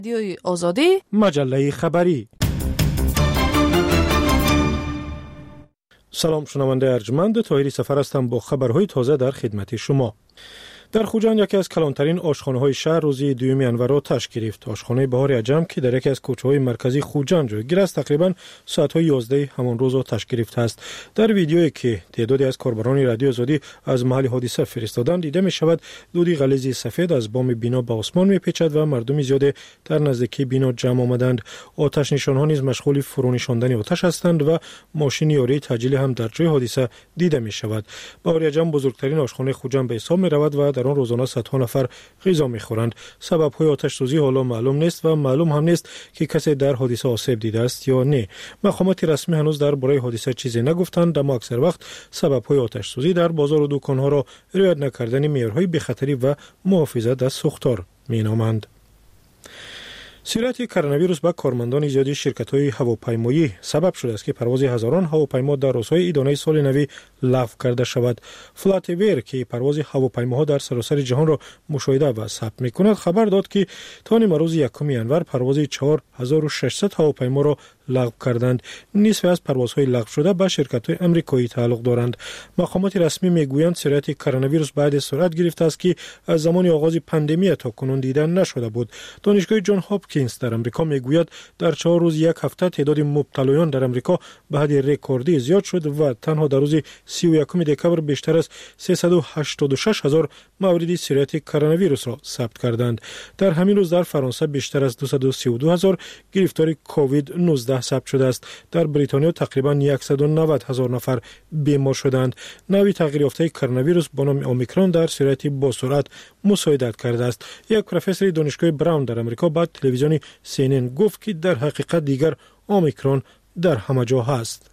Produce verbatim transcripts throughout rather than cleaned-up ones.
رادیوی آزادی، مجله خبری. سلام شنونده ارجمند، طاهری سفر هستم با خبرهای تازه در خدمت شما. در خوجند یکی از کلانترین آشخانه‌های شهر روزی دوم ینور آتش گرفت. آشخانه بهار عجم که در یکی از کوچه‌های مرکزی خوجند جایگیر است تقریباً ساعت‌های یازده همان روز آتش گرفته است. در ویدیویی که تعدادی از کاربران رادیو آزادی از محل حادثه فرستادند دیده می‌شود دودی غلیظ سفید از بام بنا به آسمان می‌پیچد و مردم زیاد در نزدیکی بنا جمع آمدند. آتش نشان‌ها نیز مشغول فرونشاندن آتش هستند و ماشین یاری تعجیلی هم در جای حادثه دیده می‌شود. بهار عجم بزرگترین آشخانه خوجند به حساب می‌رود و در آن روزانه صدها نفر غذا می‌خورند. سبب‌های آتش سوزی حالا معلوم نیست و معلوم هم نیست که کسی در حادثه آسیب دیده است یا نه. مقامات رسمی هنوز درباره حادثه چیزی نگفتند، اما اکثر وقت سبب‌های آتش سوزی در بازار و دکان‌ها را رعایت نکردن معیارهای بی‌خطری و محافظت از سوختار می‌نامند. سرایت کرونا ویروس به کارمندان زیادی شرکت‌های هواپیمایی سبب شده است که پرواز هزاران هواپیما در روزهای عیدانه سال نو لغو کرده شود. فلاتویر که پرواز هواپیماها در سراسر جهان را مشاهده و ثبت می‌کند خبر داد که تا نیمه روز یکم ینور پرواز چهار هزار و ششصد هواپیما را لغو کردند. نصف از پروازهای لغو شده به شرکت‌های آمریکایی تعلق دارند. مقامات رسمی میگویند سرایت کرونا ویروس بعد سرعت گرفته است که از زمان آغاز پاندمی تا کنون دیده نشده بود. دانشگاه جان هاپکینز در آمریکا میگوید در چهار روز یک هفته تعداد مبتلایان در آمریکا به حد رکوردی زیاد شد و تنها در روز سی و یکم دکمبر بیشتر از سیصد و هشتاد و شش هزار مورد سرایت کرونا ویروس را ثبت کردند. در همین روز در فرانسه بیشتر از دویست و سی و دو هزار گرفتار کووید نوزده ثبت شده است. در بریتانیا تقریبا صد و نود هزار نفر بیمار شدند. نوع تغییر یافته کرونا ویروس با نام اومیکرون در سرایت با سرعت مساعدت کرده است. یک پروفسور دانشگاه براون در آمریکا با تلویزیون سی ان ان گفت که در حقیقت دیگر اومیکرون در همه جا هست.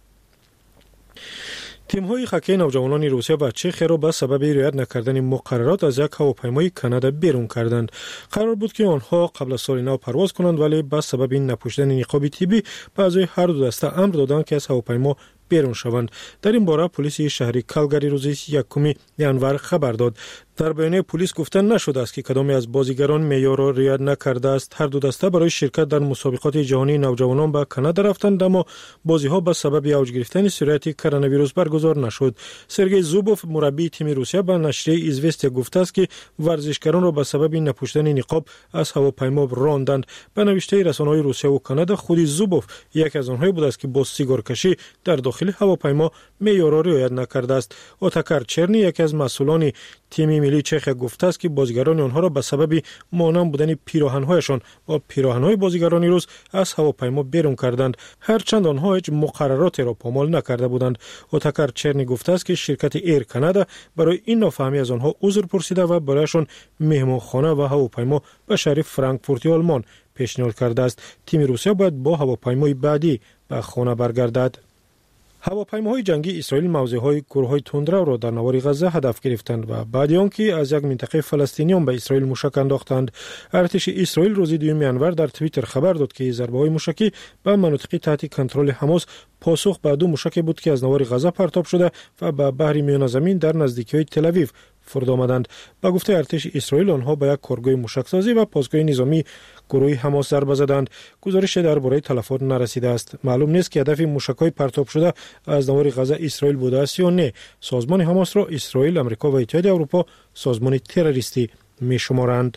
تیم‌های هاکی نوجوانان روسیه و چخ را به سبب رعایت نکردن مقررات از یک هواپیمای کانادا بیرون کردند. قرار بود که آنها قبل از سال نو پرواز کنند ولی به سبب نپوشیدن نقاب طبی به اعضای هر دو دسته امر دادند که از هواپیما بیرون شوند. در این باره پلیس شهری کالگاری روز یکم ینور خبر داد. در بیانیه پلیس گفته نشده است که کدام از بازیگران معیار را رعایت نکرده است. هر دو دسته برای شرکت در مسابقات جهانی نوجوانان به کانادا رفتند اما بازی‌ها به سبب اوج گرفتن سرایت کرونا ویروس برگزار نشد. سرگئی زوبوف مربی تیم روسیه به نشریه ایزوستیا گفته است که ورزشکاران را به سبب نپوشیدن نقاب از هواپیما راندند. به نوشته رسانه‌های روسیه و کانادا خود زوبوف یک از آنها بود است که با سیگار کشی در داخل هواپیما معیار را رعایت نکرده است. اوتاکار چرنی یک از مسئولان تیم ملی چخ گفته است که بازیگران آنها را به سبب مانند بودن پیراهن‌هایشان و پیراهن‌های بازیگران روس از هواپیما بیرون کردند، هرچند آنها هیچ مقرراتی را پامال نکرده بودند. اوتاکار چرنی گفته است که شرکت ایر کانادا برای این نافهمی از آنها عذر پرسیده و برایشان مهمانخانه و هواپیما به شهر فرانکفورت آلمان پیشنهاد کرده است. تیم روسیه باید با هواپیمای بعدی به خانه برگردد. هواپیماهای جنگی اسرائیل موضع‌های گروه‌های تندرو را در نوار غزه هدف گرفتند و بعد آنکه از یک منطقه فلسطینیان به اسرائیل موشک انداختند. ارتش اسرائیل روز دوم ینور در توییتر خبر داد که ضربه‌های موشکی به مناطق تحت کنترل حماس پاسخ به دو موشک بود که از نوار غزه پرتاب شده و به بحر میان زمین در نزدیکی تل آویو فرود آمدند. با گفته ارتش اسرائیل آنها به یک کارگاه موشکسازی و پاسگاه نظامی گروه حماس ضربه زدند. گزارش درباره تلفات نرسیده است. معلوم نیست که هدف موشک‌های پرتاب شده از نوار غزه اسرائیل بوده است یا نه. سازمان حماس را اسرائیل، آمریکا و اتحادیه اروپا سازمان تروریستی می‌شمارند.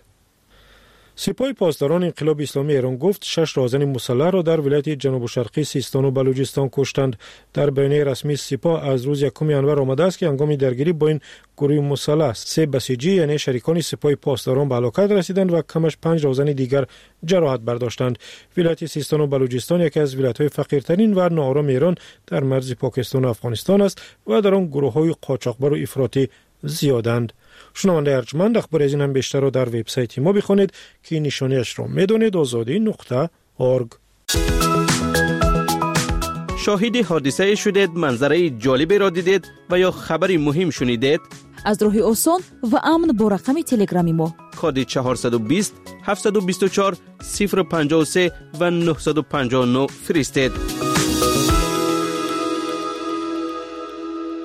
سپاه پاسداران انقلاب اسلامی ایران گفت شش راهزن مسلح را در ولایت جنوب شرقی سیستان و بلوچستان کشتند. در بیانیه رسمی سپاه از روز یکم ینور آمده است که هنگام درگیری با این گروه مسلح سه بسیجی یعنی شریکان سپاه پاسداران به هلاکت رسیدند و کمش پنج راهزن دیگر جراحت برداشتند. ولایت سیستان و بلوچستان یکی از ولایت‌های فقیرترین و ناآرام ایران در مرز پاکستان و افغانستان است و در آن گروه‌های قاچاقبر و افراطی زیادند. شنونده ارجمند، اخبار از این هم بیشتر را در وبسایت ما بخوانید که نشانیش را میدانید آزادی نقطه اورگ. شاهد حادثه شدید، منظره جالبی را دیدید و یا خبری مهم شنیدید؟ از راه آسان و امن با رقم تلگرامی ما کد چهارصد و بیست هفتصد و بیست و چهار صفر پنجاه و سه و نهصد و پنجاه و نه فرستید.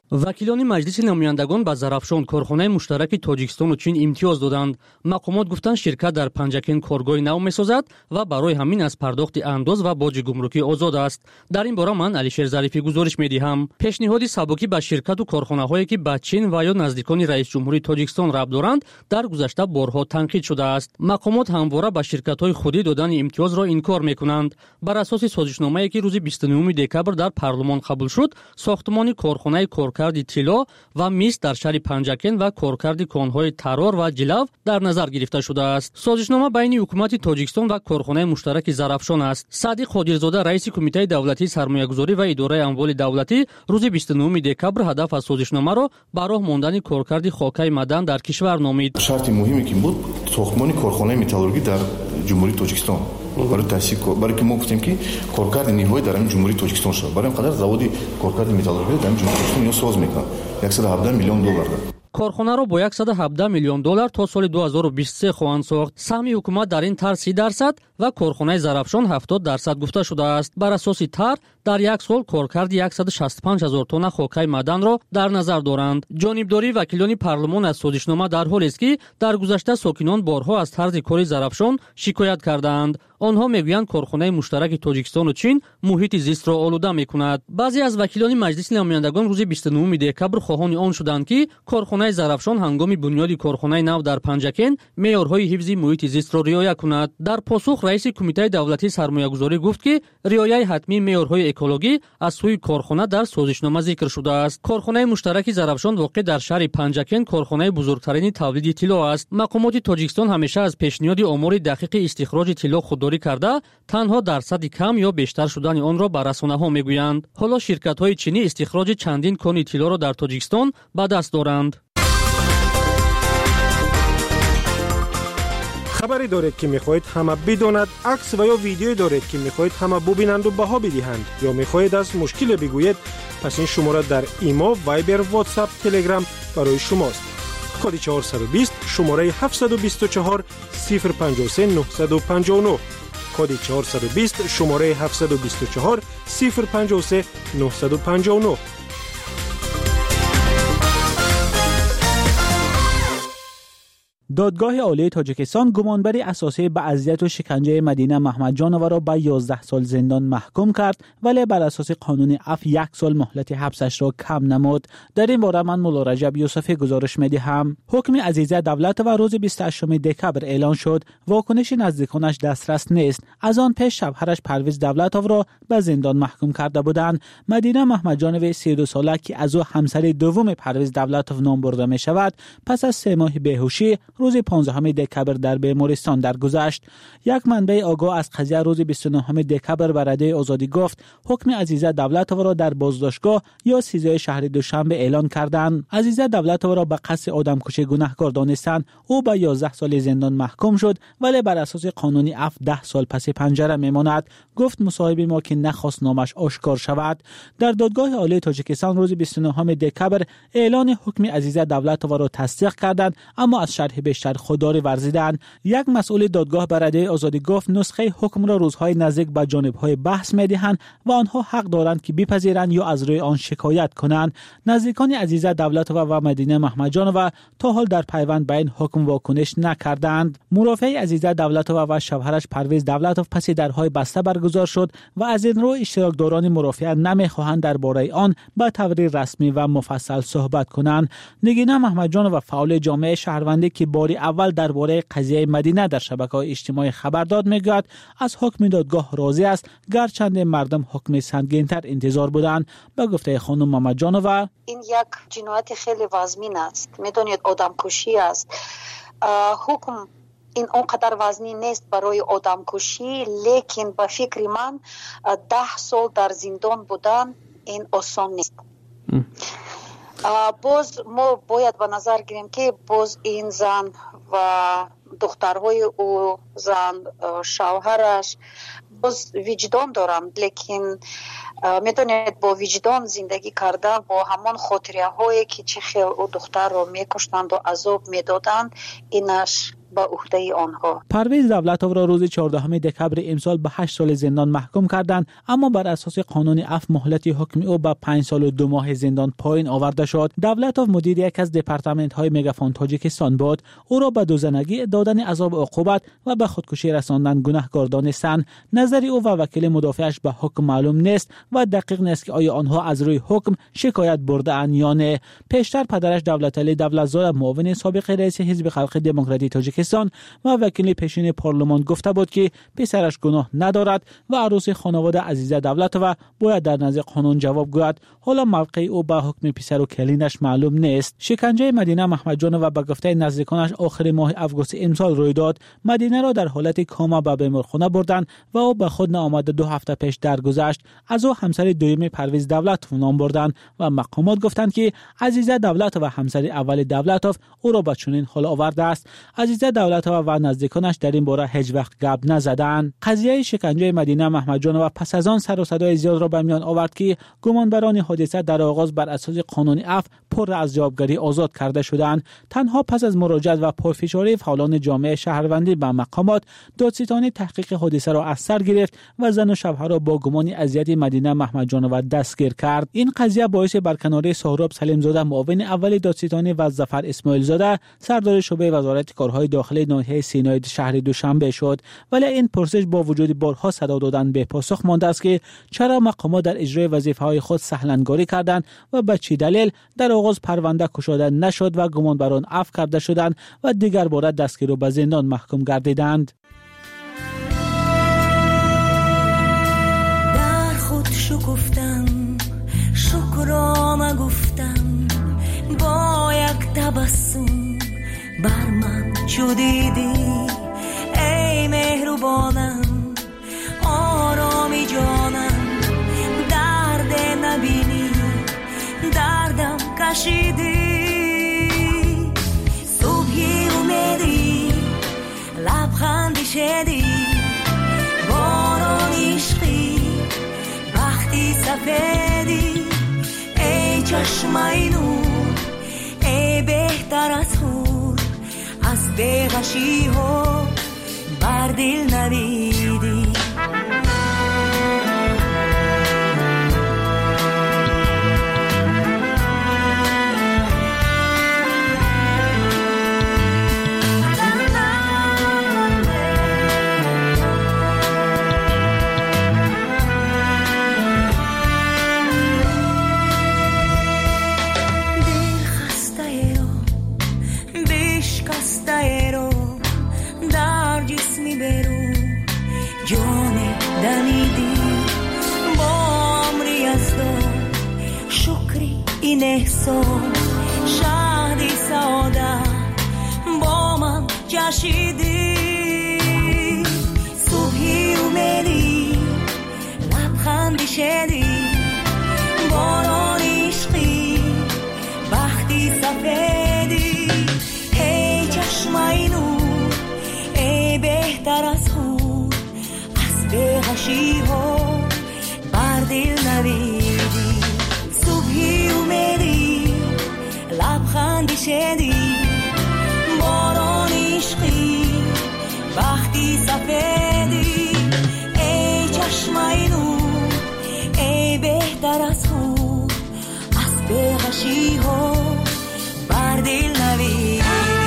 وکیلان مجلس نمایندگان با زرافشان کارخانه مشترک تاجیکستان و چین امتیاز دادند. مقامات گفتند شرکت در پنجکن کارگاه نو می‌سازد و برای همین از پرداخت انداز و باج گمرکی آزاد است. در این باره من علیشیر ظریفی گزارش می‌دهم. پیشنهاد سبکی به شرکت و کارخانه‌هایی که به چین و یا نزدیکان رئیس جمهوری تاجیکستان ربط دارند در گذشته بارها تنقید شده است. مقامات همواره به شرکت‌های خودی دادن امتیاز را انکار می‌کنند. بر اساس سازشنامه‌ای که روز بیست و نهم دکبر در پارلمان قبول شد، ساختمان کارخانه کارکرد طلا و میس در شهر پنجکن و کارکرد کان‌های ترار و جلو در نظر گرفته شده است. سازشنامه بین حکومت تاجیکستان و کارخانه مشترک زرافشان است. صادق قادرزاده رئیس کمیته دولتی سرمایه‌گذاری و اداره اموال دولتی روز بیست و نهم دکبر هدف از سازشنامه را برای ماندن کارکرد خاکای معدن در کشور نامید. شرط مهمی که بود ساختمان کارخانه متالورژی در جمهوری تاجیکستان برای تاسیس برای که ما گفتیم که کارکرد نیروی در جمهوری تاجیکستان شد. برای این قدر زواد کارکرد متالورژی در جمهوری تاجیکستان ساز میکنه. صد و هفده میلیون دلار. کارخانه را با صد و هفده میلیون دلار تا سال دو هزار و بیست و سه خواهند ساخت. سهم حکومت در این طرح سی درصد و کارخانه زرافشان هفتاد درصد گفته شده است. بر اساس طرح در یک سال کارکرد صد و شصت و پنج هزار تن خاکای معدن را در نظر دارند. جانبداری وکیلان پارلمان از سازشنامه در حالی است که در گذشته ساکنان بارها از طرز کار زرافشان شکایت کردند. آنها میگویند کارخانه مشترک تاجیکستان و چین محیط زیست را آلوده میکند. بعضی از وکیلان مجلس نمایندگان روز بیست و نهم دکبر خواهان آن شدند که کارخانه زرافشان هنگام بنیاد کارخانه نو در پنجکن معیارهای حفظ محیط زیست را رعایت کند. در پاسخ رئیس کمیته دولتی سرمایه‌گذاری گفت که رعایت حتمی معیارهای اکولوژی از سوی کارخانه در سازشنامه ذکر شده است. کارخانه مشترک زرافشان واقع در شهر پنجکن کارخانه بزرگترین تولید طلا است. مقامات تاجیکستان همیشه از پیشنهاد آمار دقیق استخراج طلا خودداری کرده، تنها درصد کم یا بیشتر شدن آن را به رسانه‌ها میگویند. حالا شرکت‌های چینی استخراج چندین کان طلا را در تاجیکستان به دست دارند. خبری دارید که میخواهید همه بداند، عکس و یا ویدیویی دارید که میخواهید همه ببینند و بها بدهند، یا میخواهید از مشکل بگویید، پس این شماره در ایما، وایبر، واتساپ، تلگرام برای شماست. کد چهارصد و بیست شماره هفتصد و بیست و چهار صفر پنجاه و سه نهصد و پنجاه و نه. کد چهارصد و بیست شماره هفتصد و بیست و چهار صفر پنجاه و سه نهصد و پنجاه و نه. دادگاه عالی تاجیکستان گمانبری اساسی به اذیت و شکنجه مدینه محمدجانова را به یازده سال زندان محکوم کرد، ولی بر اساس قانون عفو یک سال مهلت حبسش را کم نمود. در این باره من مولا رجب یوسفی گزارش می‌دهم. حکم عزیزه دولتova روز بیست و هشتم دکبر اعلان شد. واکنش نزدیکانش دسترس نیست. از آن پیش شوهرش پرویز دولتov را به زندان محکوم کرده بودند. مدینه محمدجانova سی و دو ساله که از او همسر دوم پرویز دولتov نام برده می شود، پس از سه ماه بیهوشی روز پانزدهم دکبر در بیمارستان درگذشت. یک منبع آگاه از قضیه روز بیست و نهم دکبر به رادیوی آزادی گفت حکم عزیزه دولتov را در بازداشتگاه یا سیزده شهر دوشنبه اعلان کردند. عزیزه دولتov را به قصد آدمکشی گناهکار دانستند. او به یازده سال زندان محکوم شد، ولی بر اساس قانونی عفو ده سال پس پنجره میماند. گفت مصاحبه ما که نخواست نامش آشکار شود. در دادگاه عالی تاجیکستان روز بیست و نهم دکبر اعلان حکم عزیزه دولتov را تصدیق کردند، اما از شرح بیشتر خودداری ورزیدند. یک مسئول دادگاه به رادیوی آزادی گفت نسخه حکم را روزهای نزدیک به جانبهای بحث میدهند و آنها حق دارند که بپذیرند یا از روی آن شکایت کنند. نزدیکان عزیزه دولتov و مدینه محمدجانova تا حال در پیوند به این حکم واکنش نکردند. مرافع عزیزه دولتov و شوهرش پرویز دولتov پس درهای بسته برگزار شد و از این رو اشتراکداران مرافعه نمیخواهند درباره آن به طور رسمی و مفصل صحبت کنند. نگینه محمدجانova فعال جامعه شهروندی که باری اول درباره قضیه مدینه در شبکه‌های اجتماعی خبر داد میگوید از حکم دادگاه راضی است، گرچند مردم حکم سنگین‌تر انتظار بودند. به گفته خانم محمدجانova این یک جنایت خیلی وزمین است، میدونید آدمکشی است. حکم این اونقدر وزنی نیست برای آدمکشی، لیکن به فکر من ده سال در زندان بودن این آسان نیست. باز ما باید به نظر گیریم که باز این زن و دخترهای او، زن شوهرش باز وجدان دارند، لیکن میدونید با وجدان زندگی کردن با همان خاطره هایی که چه خیلی او دختر رو میکشتند و عذاب میدادند، اینش به عهده آنها. پرویز دولتوف را روز چهاردهم دکمبر امسال به هشت سال زندان محکوم کردند، اما بر اساس قانون عفو مهلت حکم او به پنج سال و دو ماه زندان پایین آورده شد. دولتوف مدیر یک از دپارتمنت های مگافون تاجیکستان بود. او را به دوزنگی، دادن عذاب عقوبت و به خودکشی رساندن گناهکار دانستند. نظر او و وکیل مدافعش به حکم معلوم نیست و دقیق نیست که آیا آنها از روی حکم شکایت برده اند یا نه. پیشتر پدرش دولتعلی دولتزاده، معاون سابق رئیس حزب خلق دموکراتی تاجیکستان و وکیل پیشین پارلمان گفته بود که پسرش گناه ندارد و عروس خانواده عزیزه دولتوف باید در نزد قانون جواب گوید. حالا موقع او به حکم پسر و کلینش معلوم نیست. شکنجه مدینه محمدجانова به گفته نزدیکانش آخر ماه آگوست امسال روی داد. مدینه را در حالت کاما به بیمارخانه بردند و او به خود نآمده دو هفته پیش درگذشت. از او همسر دوم پرویز دولتوف نام بردند و مقامات گفتند که عزیزه دولتوف و همسر اول دولتوف او را به چنین حال آورده است. عزیزه دولتوف و نزدیکانش در این باره هیچ وقت گپ نزدند. قضیه شکنجه مدینه محمدجانova پس از آن سر و صدای زیاد را به میان آورد که گمانبران حادثه در آغاز بر اساس قانون عفو پر از جوابگری آزاد کرده شدند. تنها پس از مراجعت و پرفشاری فعالان جامعه شهروندی به مقامات، دادستانی تحقیق حادثه را از سر گرفت و زن و شوهر را با گمان اذیت مدینه محمدجانova دستگیر کرد. این قضیه باعث برکناری سهراب سلیمزاده، معاون اول دادستانی، و ظفر اسماعیل زاده، سردار شعبه وزارت کارهای داخلی ناحیه سینای شهر دوشنبه شد. ولی این پرسش با وجود بارها صدا دادن به پاسخ مانده است که چرا مقامات در اجرای وظیفه‌های خود سهلنگاری کردند و به چه دلیل در آغاز پرونده گشوده نشد و گمانبران عفو کرده شدند و دیگر بار دستگیر و به زندان محکوم گردیدند. در خود شکفتم، شکرانه گفتم، با یک تبسم بر من چو دیدی ای مهربانم، آرامی جانم، درد نبینی دردم کشیدی، صبحی اومدی لبخندی شدی، باران عشقی وقتی سفیدی، ای چشمای نور، ای بهتر از هور، از بیغشی ها بر دل نویدی. این احساس شادی سعادت با من جشیدی، صبحی اومدی لبخندی شدی، باران عشقی وقتی سفیدی، ای چشمای نور، ای بهتر از خود، از بیغشی ها بر دل نویدی، صبحی اومدی لبخندی شدی، باران عشقی وقتی سفیدی، ای چشمای نور، ای بهتر از خود، از بیغشی ها بر دل نویدی.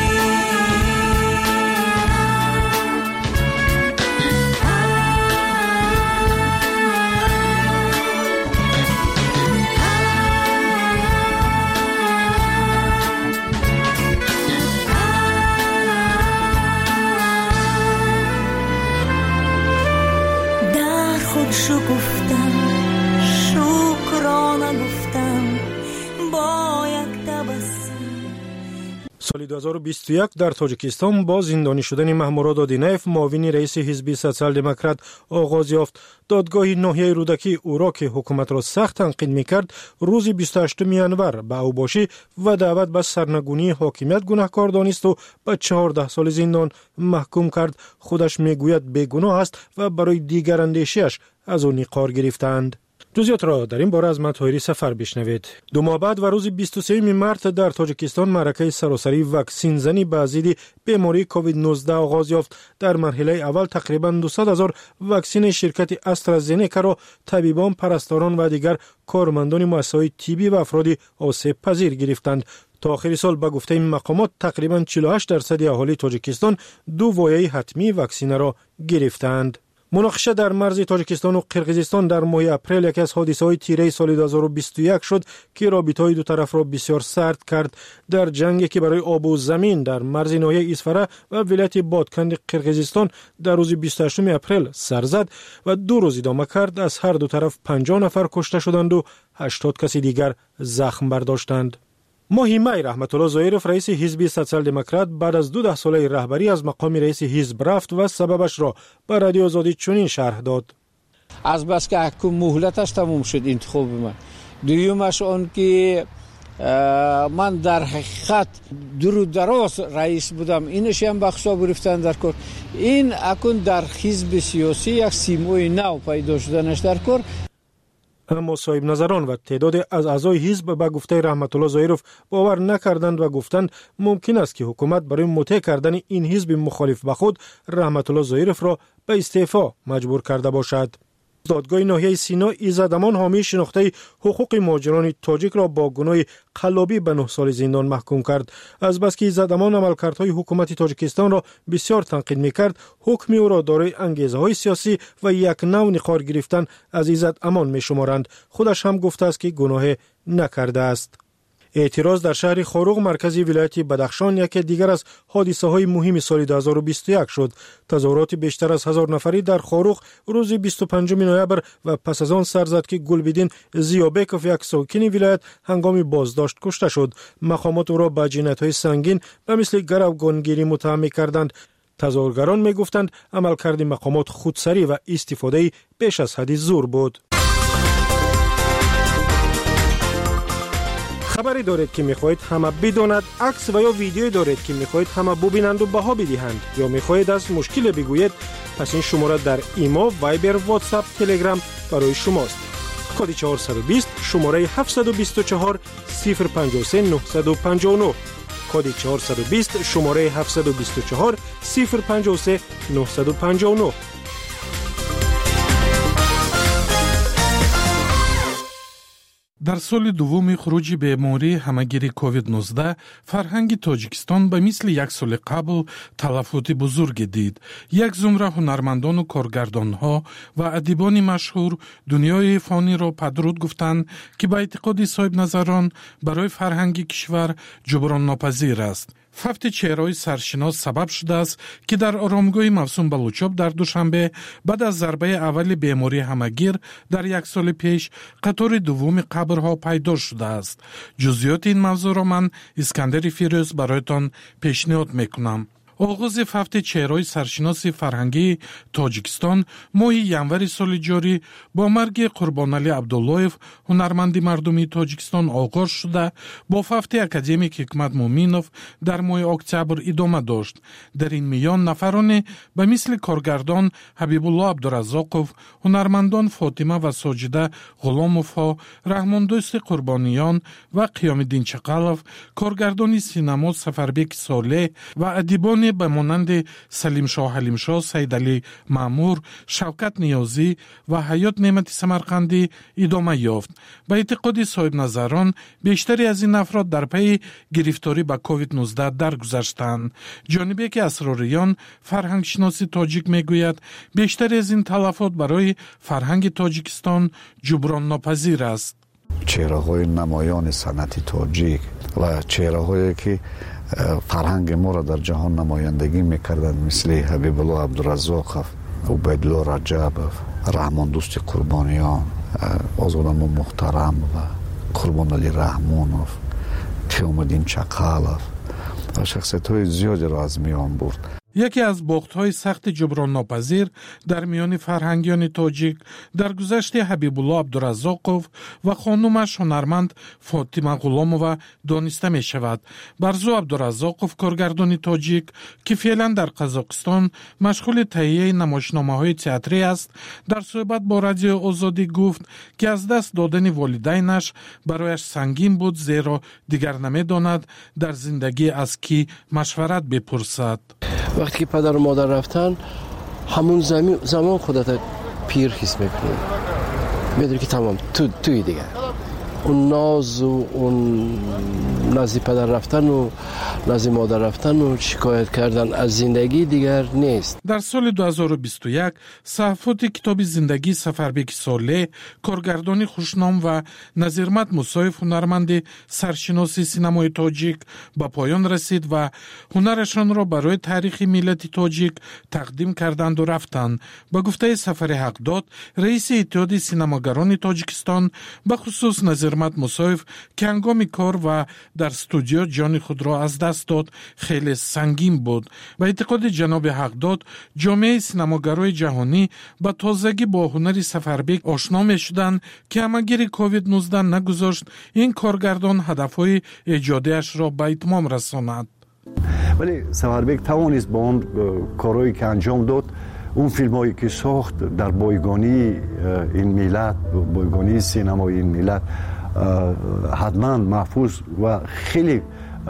شکفتم، شکرانه گفتم، با یک تبسم. سال دو هزار و بیست و یک در تاجیکستان با زندانی شدن محمود آدینایف، معاون رئیس حزب سوسیال دموکرات، آغاز یافت. دادگاه ناحیه رودکی او را که حکومت را سخت تنقید می‌کرد، روز بیست و هشتم ژانویه به اوباشی و دعوت به سرنگونی حاکمیت گناهکار دانست و به چهارده سال زندان محکوم کرد. خودش میگوید بیگناه است و برای دیگر اندیشه‌اش از او نقار گرفتند. جزئیات را در این باره از من طاهری سفر بشنوید. دو ماه بعد و روز بیست و سوم مارس در تاجیکستان معرکه سراسری واکسین زنی به ضد بیماری کووید نوزده آغاز یافت. در مرحله اول تقریباً دویست هزار واکسن شرکت استرازنیکا را طبیبان، پرستاران و دیگر کارمندان مؤسسه‌های طبی و افراد آسیب پذیر گرفتند. تا آخر سال به گفته این مقامات تقریباً چهل و هشت درصد اهالی تاجیکستان دو وایه حتمی واکسن را گرفتند. مناقشه در مرز تاجیکستان و قرقیزستان در ماه اپریل یکی از حادثه‌های تیره سال دو هزار و بیست و یک شد که رابطه‌های دو طرف را بسیار سرد کرد. در جنگی که برای آب و زمین در مرز ناحیه ایسفره و ولایت بادکند قرقیزستان در روز بیست و هشتم اپریل سر زد و دو روز ادامه کرد، از هر دو طرف پنجاه نفر کشته شدند و هشتاد کسی دیگر زخم برداشتند. ماهی می رحمت الله ظاهرов رئیس حزب سوسیال دموکرات بعد از دو ده ساله رهبری از مقام رئیس حزب رفت و سببش را به رادیو آزادی چنین شرح داد. از بس که حکم مهلتش تموم شد انتخاب من. دویمش آن که من در حقیقت درو دراز رئیس بودم، اینش هم بخشا گرفتن در کار. این اکن در حزب سیاسی یک سیمای نو پیدا شدنش در کار. اما صاحب نظران و تعداد از اعضای حزب به گفته رحمت الله ظاهرов باور نکردند و گفتند ممکن است که حکومت برای مطیع کردن این حزب مخالف به خود رحمت الله ظاهرov را به استعفا مجبور کرده باشد. دادگاه ناحیه سینا ایزدمان حامی شناخته حقوق مهاجران تاجیک را با گناه قلابی به نه سال زندان محکوم کرد. از بس که ایزدمان عملکردهای حکومت تاجیکستان را بسیار تنقید می‌کرد، حکم او را دارای انگیزه‌های سیاسی و یک نوع نقار گرفتن از ایزدمان می‌شمارند. خودش هم گفته است که گناه نکرده است. اعتراض در شهر خاروق مرکزی ولایت بدخشان یکی دیگر از حادثه های مهم سال دو هزار و بیست و یک شد. تظاهرات بیشتر از هزار نفری در خاروق روز بیست و پنجم نوامبر و پس از آن سر زد که گلبدین زیابکوف یک ساکن ولایت هنگام بازداشت کشته شد. مقامات او را به جنایت‌های سنگین و مثل گروگانگیری متهم کردند. تظاهرگران میگفتند عملکرد مقامات خودسری و استفاده بیش از حد زور بود. خبری دارید که میخواهید همه بداند، عکس و یا ویدیویی دارید که میخواهید همه ببینند و بها بدهند، یا میخواهید از مشکل بگویید، پس این شماره در ایما، وایبر، واتساپ، تلگرام برای شماست. کد چهارصد و بیست شماره هفتصد و بیست و چهار صفر پنجاه و سه نهصد و پنجاه و نه. کد چهارصد و بیست شماره هفتصد و بیست و چهار صفر پنجاه و سه نهصد و پنجاه و نه. در سال دوم خروج بیماری همگیری کووید نوزده فرهنگ تاجیکستان به مثل یک سال قبل تلفات بزرگ دید. یک زمره هنرمندان و کارگردانها و ادیبان مشهور دنیای فانی را پدرود گفتند که به اعتقاد صاحب نظران برای فرهنگ کشور جبران ناپذیر است. فوت چهره‌های سرشناس سبب شده است که در آرامگاه موسوم بلوچاب در دوشنبه بعد از ضربه اول بیماری همگیر در یک سال پیش قطار دوم قبرها پیدا شده است. جزئیات این موضوع را من اسکندر فیروز برایتان پیشنهاد میکنم. آغاز فوت چهره‌های سرشناس فرهنگی تاجیکستان ماه ینور سال جاری با مرگ قربانعلی عبداللهیف هنرمند مردمی تاجیکستان آغاز شده، با فوت اکادمیک حکمت مومینوف در ماه اکتبر ادامه داشت. در این میان نفران به مثل کارگردان حبیب الله عبدالرزاقوف، هنرمندان فاطمه و ساجده غلاموفها، رحمان دوست قربانیان و قیام الدین چقلوف، کارگردان سینما سفربک صالح و ادیبان به مانند سلیم شاه حلیم شاه، سید علی مامور، شوکت نیازی و حیات نعمت سمرقندی ادامه یافت. به اعتقاد صاحب نظران بیشتری از این افراد در پی گرفتاری به کووید نوزده درگذشتند. جانب یک اسراریان فرهنگ شناسی تاجیک میگوید بیشتری از این تلفات برای فرهنگ تاجیکستان جبران ناپذیر است. چهره‌های نمایان صنعت تاجیک و چهره‌هایی که فرهنگ ما را در جهان نمایندگی میکردند مثل حبیب الله عبدالرزاقوف، عبیدالله رجبوف، رحمان دوست قربانیان، آزادم محترم و قربان علی رحمانوف، قیام الدین چقلوف و شخصیت‌های زیادی را از میان برد. یکی از باخت‌های سخت جبران ناپذیر در میان فرهنگیان تاجیک در گذشت حبیب الله عبدالرزاقوف و خانومش هنرمند فاطمه غلامова دانسته می شود. برزو عبدالرزاقوف کارگردان تاجیک که فعلا در قزاقستان مشغول تهیه نمایشنامه‌های تئاتری است، در صحبت با رادیو آزادی گفت که از دست دادن والدینش برایش سنگین بود، زیرا دیگر نمی‌داند در زندگی از کی مشورت بپرسد. وقتی که پدر و مادر رفتن همون زمین زمان خودت پیر حس میکنی، میدونی که تمام تو توی دیگه اون ناز و اون نزدی پدر رفتن و نزدی مادر رفتن و شکایت کردن از زندگی دیگر نیست. در سال دو هزار و بیست و یک صحافت کتاب زندگی سفربیک صالح، کارگردانی خوشنام و نظیرمت موسایف هنرمند سرشناسی سینمای تاجیک به پایان رسید و هنرشان را برای تاریخ ملت تاجیک تقدیم کردند و رفتند. با گفته سفر حقداد، رئیس اتحاد سینماگران تاجیکستان، به خصوص نظیرمت موسایف که هنگام کار و در استودیو جان خود را از دست داد خیلی سنگین بود. به اعتقاد جناب حقداد، جامعه سینماگرای جهانی با تازگی با هنر سفربیک آشنا می شدند که همگیر کووید نوزده نگذاشت این کارگردان هدفهای ایجادیش را به اتمام رساند. ولی سفربیک توانست با اون کارهایی که انجام داد، اون فیلم هایی که ساخت در بایگانی این ملت، بایگانی سینمای این ملت، حتما محفوظ و خیلی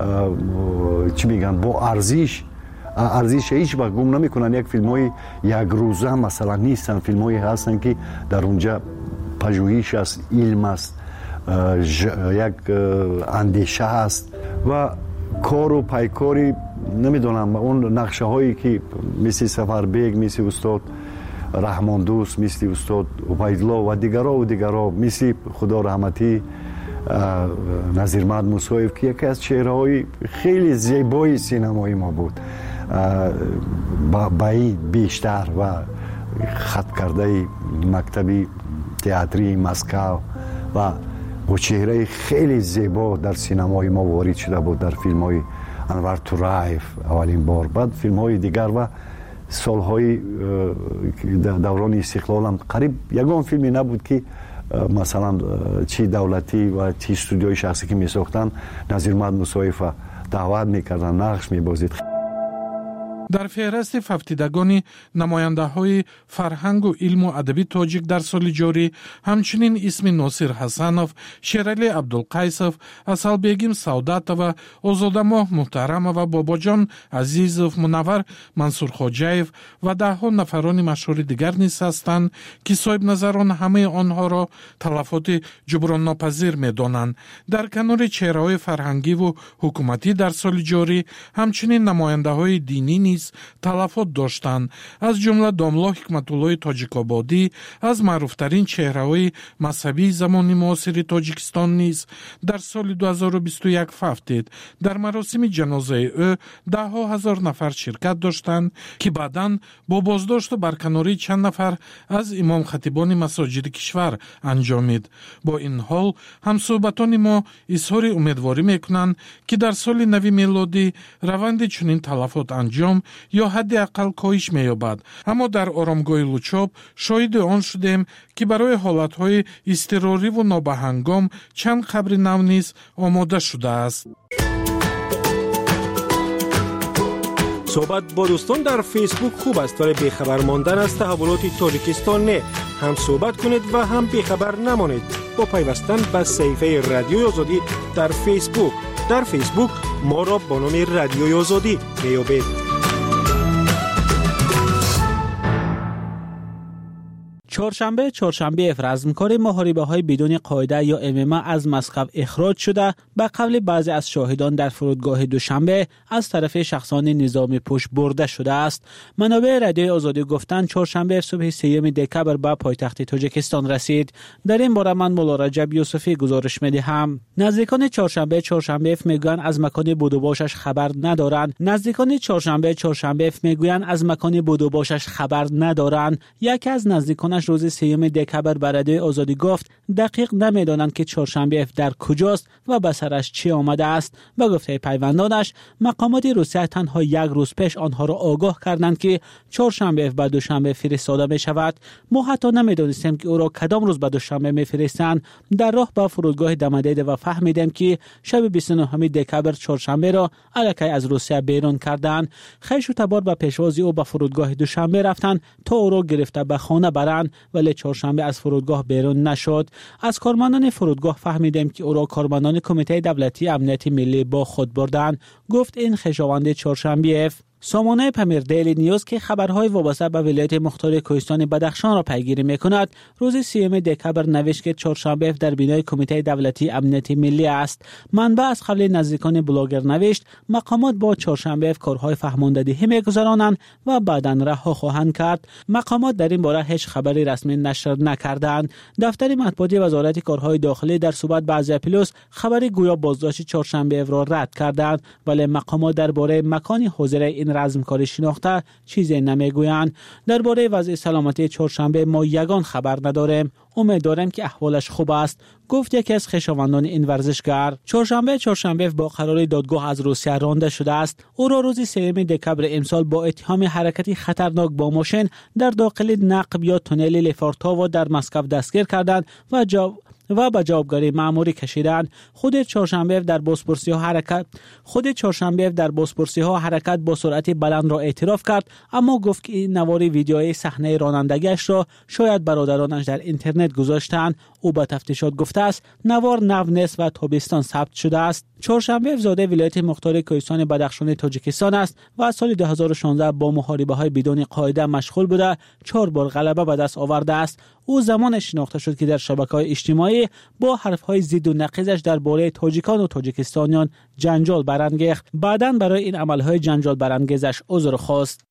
چی میگن با ارزش ارزش هیچ وقت گم نمیکنن. یک فیلم های یک روزه مثلا نیستن، فیلم هایی هستن که در اونجا پژوهش است، علم است، یک اندیشه است و کار و پیکاری نمیدونم اون نقشه هایی که مثل سفربیک، مثل استاد رحمان دوست، مثل استاد عبیدالله و دیگرها و دیگرها، مثل خدا رحمتی نظیرمت موسایف که یکی از چهره‌های خیلی زیبای سینمای ما بود، بعید بیشتر و خط کرده مکتبی تئاتری مسکو و با چهره خیلی زیبا در سینمای ما وارد شده بود، در فیلم های انور تورایف اولین بار، بعد فیلم های دیگر و سالهای دوران استقلال هم قریب یگان فیلمی نبود که مثلا چی دولتی و چی استودیوی شخصی که می ساختن نظیرمت موسایف دعوت میکردن، نقش میبازید. در فهرست ففتیدگان نماینده های فرهنگ و علم و ادبی تاجیک در سال جاری همچنین اسم ناصر حسنوف، شیرعلی عبدالقیسوف، اسلبیگیم سعادتова، آزادماه محترمова، باباجان عزیزوف، منور منصور خواجه‌ایف و ده ها نفران مشهور دیگر نیز هستند که صاحب نظران همه آنها را تلفات جبران ناپذیر می‌دانند. در کنار چهره‌های فرهنگی و حکومتی در سال جاری همچنین نماینده های دینی نیز تلفات داشتند، از جمله داملا حکمت‌الله تاجیک‌آبادی، از معروفترین چهره‌های مذهبی زمان معاصر تاجیکستان نیز در سال دو هزار و بیست و یک ففتید. در مراسم جنازه او ده ها هزار نفر شرکت داشتند که بعداً با بازداشت و برکناری چند نفر از امام خطیبان مساجد کشور انجامید. با این حال همصحبتان ما اظهار امیدواری میکنند که در سال نو میلادی روند چنین تلفات انجام یا حداقل کاهش می‌یابد. اما در آرامگاه لوچاب شاهد آن شدیم که برای حالت‌های اضطراری و نابهنگام چند قبر نو نیز آماده شده است. صحبت با دوستان در فیسبوک خوب است، ولی بیخبر ماندن از تحولات تاجیکستان نه. هم صحبت کنید و هم بیخبر نمانید با پیوستن به صفحه رادیوی آزادی در فیسبوک. در فیسبوک ما را با نام رادیوی آزادی میابید. چهارشنبه چهارشنبه رزمکار محاربه های بدون قاعده یا ام ام ا از مسقط اخراج شده به قول بعضی از شاهدان در فرودگاه دوشنبه از طرف شخصان نظام پشت برده شده است. منابع رادیوی آزادی گفتند چهارشنبه صبح سوم دکبر به پایتخت تاجیکستان رسید. در این باره من مولا رجب یوسفی گزارش میدهم. نزدیکان چهارشنبه چهارشنبه میگویند از مکان بودوباشش خبر ندارند. نزدیکان چهارشنبه چهارشنبه میگویند از مکان بودوباشش خبر ندارند. یکی از نزدیکان کارمندانش روز سیوم دکبر به رادیو آزادی گفت دقیق نمیدانند که چهارشنبه اف در کجاست و به سرش چی آمده است. به گفته پیوندانش مقامات روسیه تنها یک روز پیش آنها را آگاه کردند که چهارشنبه اف به دوشنبه فرستاده می شود. ما حتی نمیدانستیم که او را کدام روز به دوشنبه میفرستند. در راه به فرودگاه دم دیده و فهمیدیم که شب بیست و نهم دکبر چهارشنبه را الکی از روسیه بیرون کردند. خیش و تبار به پیشوازی او به فرودگاه دوشنبه رفتند تا او را گرفته به خانه برند، ولی چهارشنبه از فرودگاه بیرون نشد. از کارمندان فرودگاه فهمیدیم که او را کارمندان کمیته دولتی امنیت ملی با خود بردند. گفت این خویشاوند چهارشنبه اف. سامانه پمیر دیلی نیوز که خبرهای وابسته به ولایت مختار کوهستان بدخشان را پیگیری می‌کند، روز سیوم دکبر نوشت که چهارشنبه در بینای کمیته دولتی امنیت ملی است. منبع از قبل نزدیکان بلاگر نوشت مقامات با چهارشنبه کارهای فهماندهی می‌گذرانند و بعداً رها خواهند کرد. مقامات در این باره هیچ خبری رسمی نشر نکردند. دفتر مطبوعاتی وزارت کارهای داخلی در صحبت با ازیا پلوس خبر گویا بازداشت چهارشنبه را رد کردند، ولی مقامات درباره مکان حاضر این رزمکاری شناخته چیزی نمیگویند. درباره وضع سلامتی چهارشنبه ما یگان خبر نداریم. امید داریم که احوالش خوب است، گفت یکی از خویشاوندان این ورزشکار. چهارشنبه چهارشنبه با قرار دادگاه از روسیه رانده شده است. او را روز سوم دکبر امسال با اتهام حرکتی خطرناک با ماشین در داخل نقب یا تونل لفارتاوا در مسکو دستگیر کردند و جا و به جوابگاری مأموری کشیدند. خود چهارشنبه در بازپرسی ها حرکت خود چهارشنبه در بازپرسی ها حرکت با سرعت بلند را اعتراف کرد، اما گفت که این نواری ویدیوی صحنه رانندگیش را شاید برادرانش در اینترنت گذاشتند. او به تفتیشات گفته است نوار نو نیست و تابستان ثبت شده است. چهارشنبه زاده ولایت مختار کوهستان بدخشان تاجیکستان است و از سال دو هزار و شانزده با محاربه های بدون قاعده مشغول بوده چهار بار غلبه به دست آورده است. او زمان شناخته شد که در شبکه‌های اجتماعی با حرف‌های ضد و نقیضش درباره تاجیکان و تاجیکستانیان جنجال برانگیخت. بعداً برای این عمل‌های جنجال برانگیزش عذر خواست.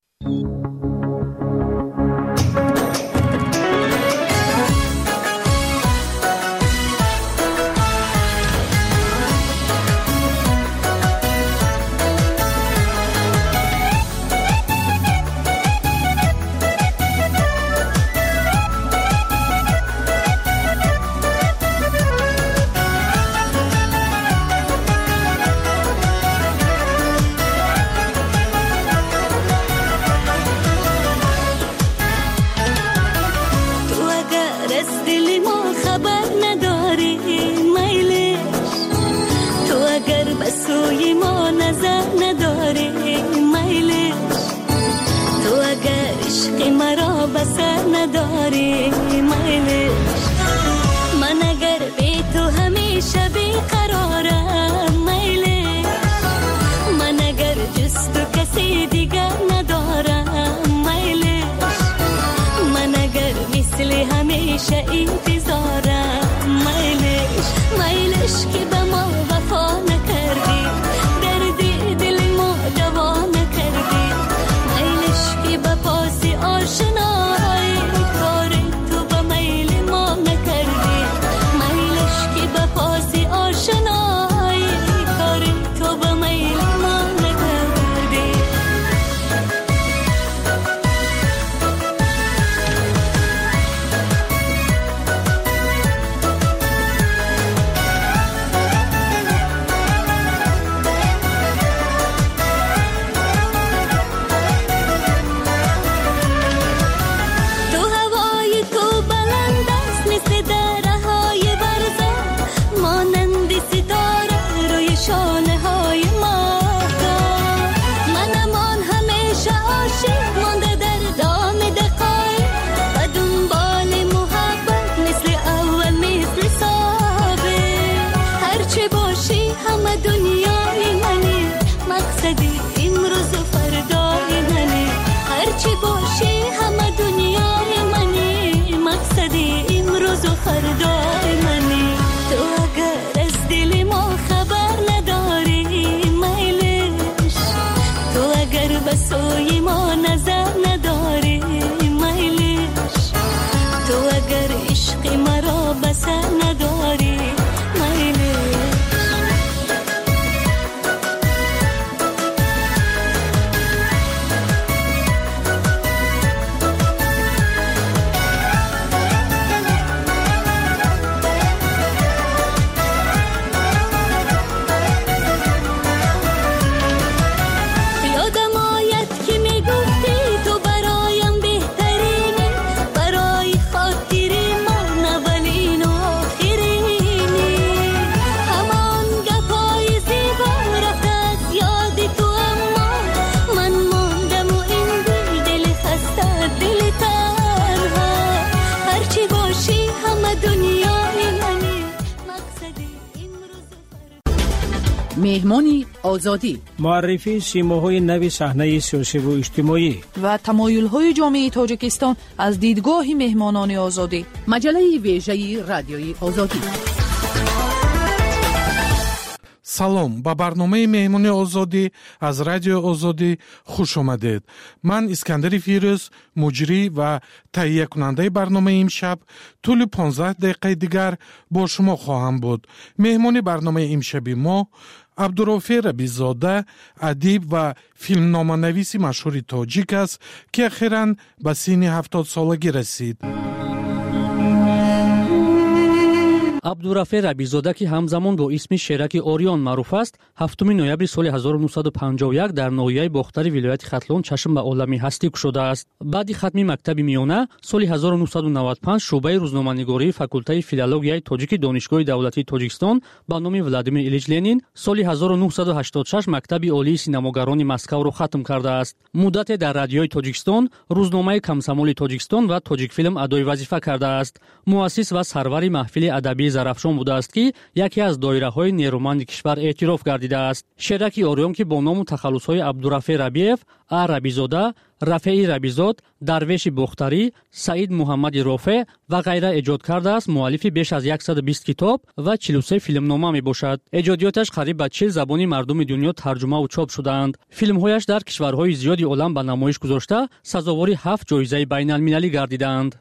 مهمانی آزادی، معرفی سیماهای نو صحنه سیاسی و اجتماعی و تمایل‌های جامعه تاجیکستان از دیدگاه مهمانان آزادی. مجله ویژه رادیوی آزادی. салом ба барномаи меҳмони озодӣ аз радиои озодӣ хуш омадед. ман искандари фирӯз, муҷрӣ ва таҳиякунандаи барномаи имшаб тӯли понздаҳ дақиқаи дигар бо шумо хоҳам буд. меҳмони барномаи имшаби мо абдурофе рабизода, адиб ва филмноманависи машҳури тоҷик аст, ки ахиран ба синни ҳафтодсолагӣ расид. абдурафе рабизода, ки ҳамзамон бо исми шераки орион маъруф аст, ҳафтуми ноябри соли ҳазору нуҳсаду панҷоҳу як дар ноҳияи бохтари вилояти хатлон чашм ба олами ҳастӣ кушодааст. баъди хатми мактаби миёна соли ҳазору нуҳсаду навад و панҷ шуъбаи рӯзноманигории факултаи филологияи тоҷики донишгоҳи давлатии тоҷикистон ба номи Владимир Илич Ленин соли ҳазору нуҳсаду ҳаштоду шаш мактаби олии синамогарони Москавро хатм кардааст. муддате дар радиои Тоҷикистон, рӯзномаи Комсомоли Тоҷикистон ва Тоҷикфилм адои вазифа кардааст. муассис ва сарвари маҳфили адабии зарафшон будааст, ки яке аз доираҳои нерӯманди кишвар эътироф гардидааст. шераки орион, ки бо ному тахаллусҳои Абдурафе Рабиев, А Рабизода, Рафеи Рабизод, Дарвеши Бохтарӣ, Саид Муҳаммади Рофе ва ғайра эҷод кардааст, муаллифи беш аз яксаду бист китоб ва чилу се филмнома мебошад. эҷодиёташ қариб ба чил забони мардуми дунё тарҷумаву чоп шудаанд. филмҳояш дар кишварҳои зиёди олам ба намоиш гузошта, сазовори ҳафт ҷоизаи байналмилалӣ гардидаанд.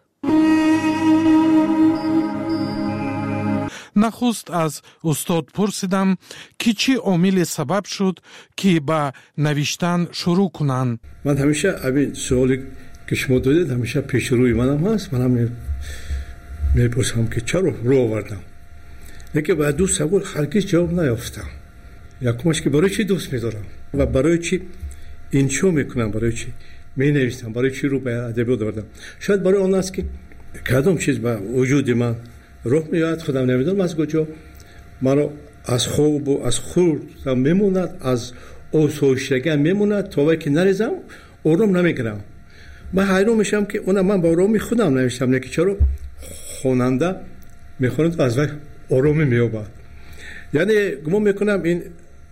нахуст аз устод пурсидам, ки чӣ омиле сабаб шуд, ки ба навиштан шурӯъ кунанд. ман ҳамеша абин суоле ки шумо додед ҳамеша пешрӯи манам ҳаст. манам мепурсам ки чаро рӯ овардам, лекин ба ду савол ҳаргиз ҷавоб наёфтам. якумаш ки барои чӣ дӯст медорам ва барои чӣ иншо мекунам, барои чӣ менависам, барои чӣ рӯ ба адабиёт овардам. шояд барои он аст ки кадом чиз ба вуҷуди ман роҳ меояд, худам намедонам аз куҷо маро аз хобу аз хурдам мемонад, аз осоиштагиам мемонад, то вақте ки нарезам ором намегирам. ман ҳайрон мешавам ки она ман ба ороми худам навиштам, лекин чаро хонанда мехонад аз вай оромӣ меёбад. яъне гумон мекунам ин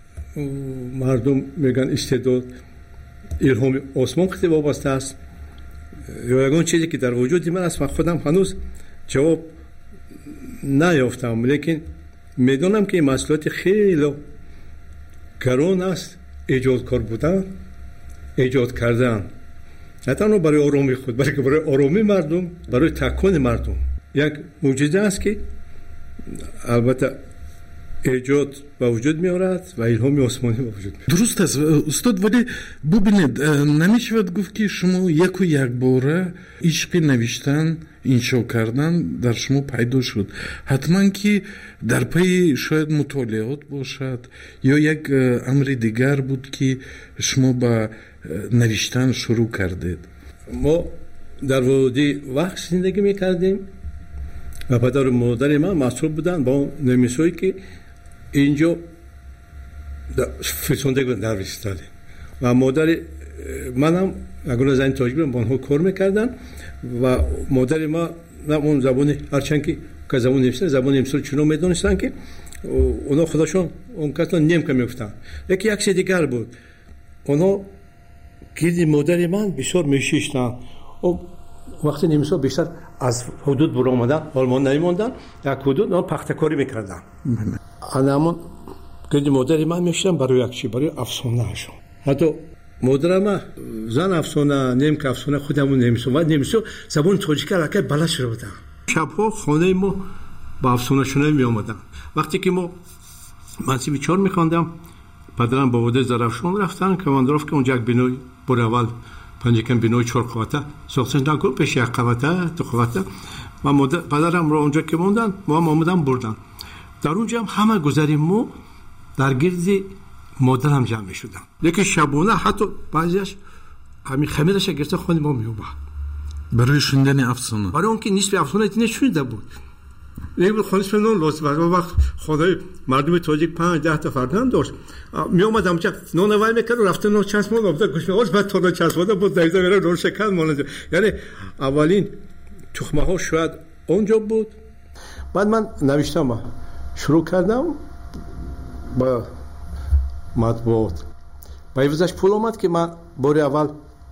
мардум мегӯянд истеъдод илҳоми осмон хеле вобаста аст, ё ягон чизе ки дар вуҷуди ман аст. ман худам ҳанӯз ҷавоб наёфтам, лекин медонам ки масъулияти хеле гарон аст эҷодкор будан, эҷод кардан, на танҳо барои оромии худ, балки барои оромии мардум, барои такони мардум. як мӯъҷиза аст ки албатта эҷод ба вуҷуд меорад ва илҳоми осмонӣ ба вуҷуд меорад. дуруст аст устод, вале бубинед, намешавад гуфт ки шумо яку якбора ишқи навиштан, иншо кардан дар шумо пайдо шуд. ҳатман ки дар пайи шояд мутолиот бошад ё як амри дигар буд ки шумо ба навиштан шурӯъ кардед? мо дар води вақт зиндагӣ мекардем ва падару модари ман масъул буданд ба он нависҳое ки инҷо фирсондагӣ навистад ва модари манам ягона зани тоҷик будам, ба онҳо кор мекарданд ва модари ма он забони ҳарчанд ки забони немисӣ забони немисиро чунон медонистанд ки онҳо худашон он касро немка мегуфтанд. лекин як чизи дигар буд, онҳо гирди модари ман бисёр мешиштанд. вақти немисҳо бештар аз ҳудуд буромадан олмон намемонданд, як ҳудуд он пахтакорӣ мекарданд. анамон гирди модари ман мешиштанд барои як чи барои афсонаашон. ҳатто модарама зан афсона, немка афсона, худамон немисо ва немисо забони тоҷика аллакай баланд шуда буданд. шабҳо хонаи мо ба афсонашунавӣ меомаданд. вақте ки мо мансиби чор мехондам, падарам ба водаи Зарафшон рафтанд, командировка онҷа як бинои бори аввал панҷакам бинои чор қавата сохтан накун, пеш як қавата ду қавата ва падарамро онҷа ки монданд, мо ҳам омадан бурданд. дар онҷа ҳам ҳама гузари мо дар гирди модарам ҷамъ мешудам. лекин шабона ҳатто баъзеаш ҳамин хамираша гирфта хони мо меёбад барои шундани афсона, барои он ки нисфи афсона нешунида буд. лекин хонисф нон лозим аст. вақт хонаи мардуми тоҷик панҷ даҳ та фарзанд дошт, меомадам онҷа нон авай мекард, рафта нон часбон обда гӯшмеош баъд то нон часбода буд дайза мера нон шакан монад. яъне аввалин тухмаҳо шояд онҷо буд. баъд ман навиштам шурӯъ кардам ба матбуот. ба ивзаш пул омад ки ман бори аввал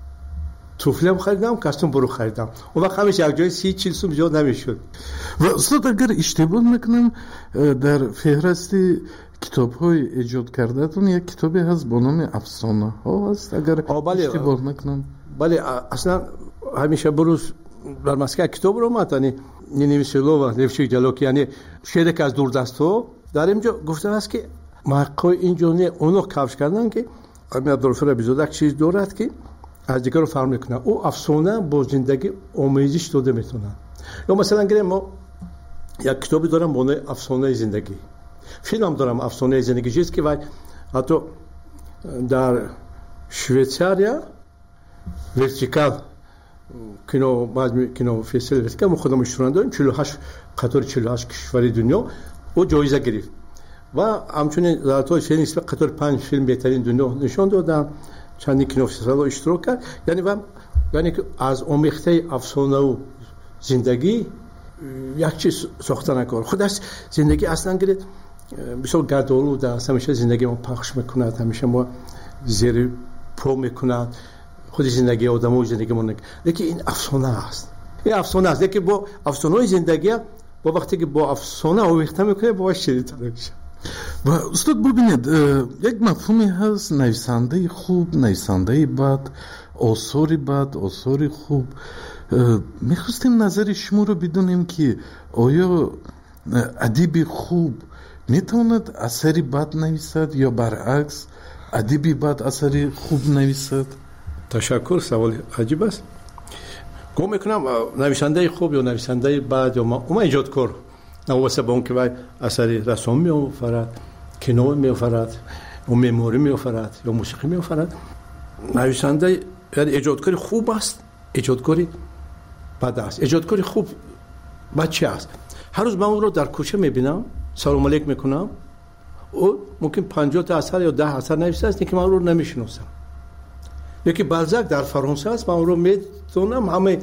туфлем харидам, костюм буру харидам. Он вақт ҳамеш якҷои си чил сум зиёд намешуд. ва устод агар иштибоҳ накунам, дар феҳристи китобҳои эҷод кардаатон як китобе ҳаст бо номи афсонаҳо ҳаст, агар иштибоҳ накунам. бале аслан ҳамеша бурӯз дар Москва китобро омад, яъне Ниневисилова, Левчик Ҷалоки, яъне шеъре ки аз дурдастҳо дар инҷо гуфтааст ки мақои инҷо не оно кавш кардан ки ами Абдулғафур Абизода як чиз дорад ки аз дигарро фарқ мекунад. ӯ афсона бо зиндагӣ омезиш дода метавонад. ё масалан гирем мо як китобе дорам бо номи Афсонаи зиндагӣ, филм дорам Афсонаи зиндагӣ, чиз ки вай ҳатто дар Швейтсария вертикал кино баъзи кино фестивал вертикал мо худам иштирок дорем, чилу ҳашт қатори чилу ҳашт кишвари дунё ӯ ҷоиза гирифт ва ҳамчунин дар филм қатори панҷ филм беҳтарин дунё нишон додам, чандин кинофестивалҳо иштирок кард. яъне ва яъне ки аз омехтаи афсонаву зиндагӣ як чиз сохта накор. худаш зиндагӣ аслан гиред бисёр гардолуд аст, ҳамеша зиндагӣ мо пахш мекунад, ҳамеша мо зери по мекунад, худи зиндагии одамои зиндагӣ мо нек. лекин ин афсона аст, ин афсона аст. лекин бо афсонаи зиндагӣ бо вақте ки бо афсона омехта мекунед бо ширинтар мешавад. ва устод бубинед, як мафҳуме ҳаст, нависандаи хуб, нависандаи бад, осори бад, осори хуб. мехостем назари шуморо бидонем ки оё адиби хуб метавонад асари бад нависад ё баръакс адиби бад асари хуб нависад? ташаккур, саволи аҷиб аст. гум мекунам нависандаи хуб ё нависандаи бад ё ума иҷодкор навобаста ба он ки вай асари расом меофарад, кино меофарад, ё меъморӣ меофарад ё мусиқӣ меофарад, нависандаи яъне эҷодкори хуб аст, эҷодкори бад аст. эҷодкори хуб бад чи аст? ҳар рӯз ман ӯро дар кӯча мебинам, салом алейк мекунам, ӯ мумкин панҷоҳ та асар ё даҳ асар нависааст, лекин ман ӯро намешиносам. яки Балзак дар Фаронса аст, ман ӯро метавонам ҳамаи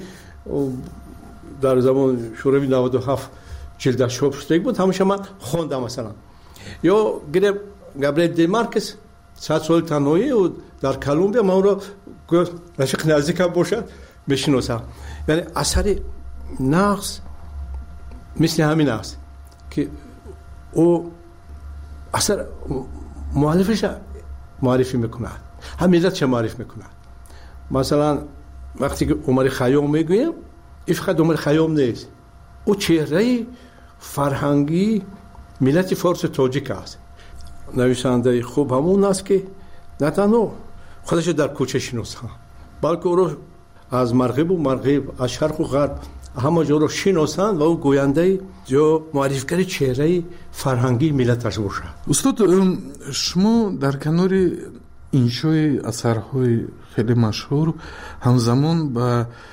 дар замони шӯравии наводу ҳафт ҷилдаш чоп шудагӣ буд, ҳамаша ман хондам. масалан ё гирем Габриэл де Маркес сад соли танҳоӣ дар Колумбия, ман ӯро рашиқи наздикам бошад мешиносам. яъне асари нағз мисли ҳамин аст ки ӯ асар муаллифаша муаррифӣ мекунад, ҳам миллатша муарриф мекунад. масалан вақте ки Умари Хайём мегӯем, ин фақат Умари Хайём нест, ӯ чеҳраи фарҳангии миллати форсу тоҷик аст. нависандаи хуб ҳамун аст ки на танҳо худашро дар кӯча шиносад, балки ӯро аз марғибу марғиб, аз шарқу ғарб ҳама ҷоро шиносанд ва ӯ гӯяндаи ё муаррифгари чеҳраи фарҳангии миллаташ бошад. устод, шумо дар канори иншои асарҳои хеле машҳур ҳамзамон ба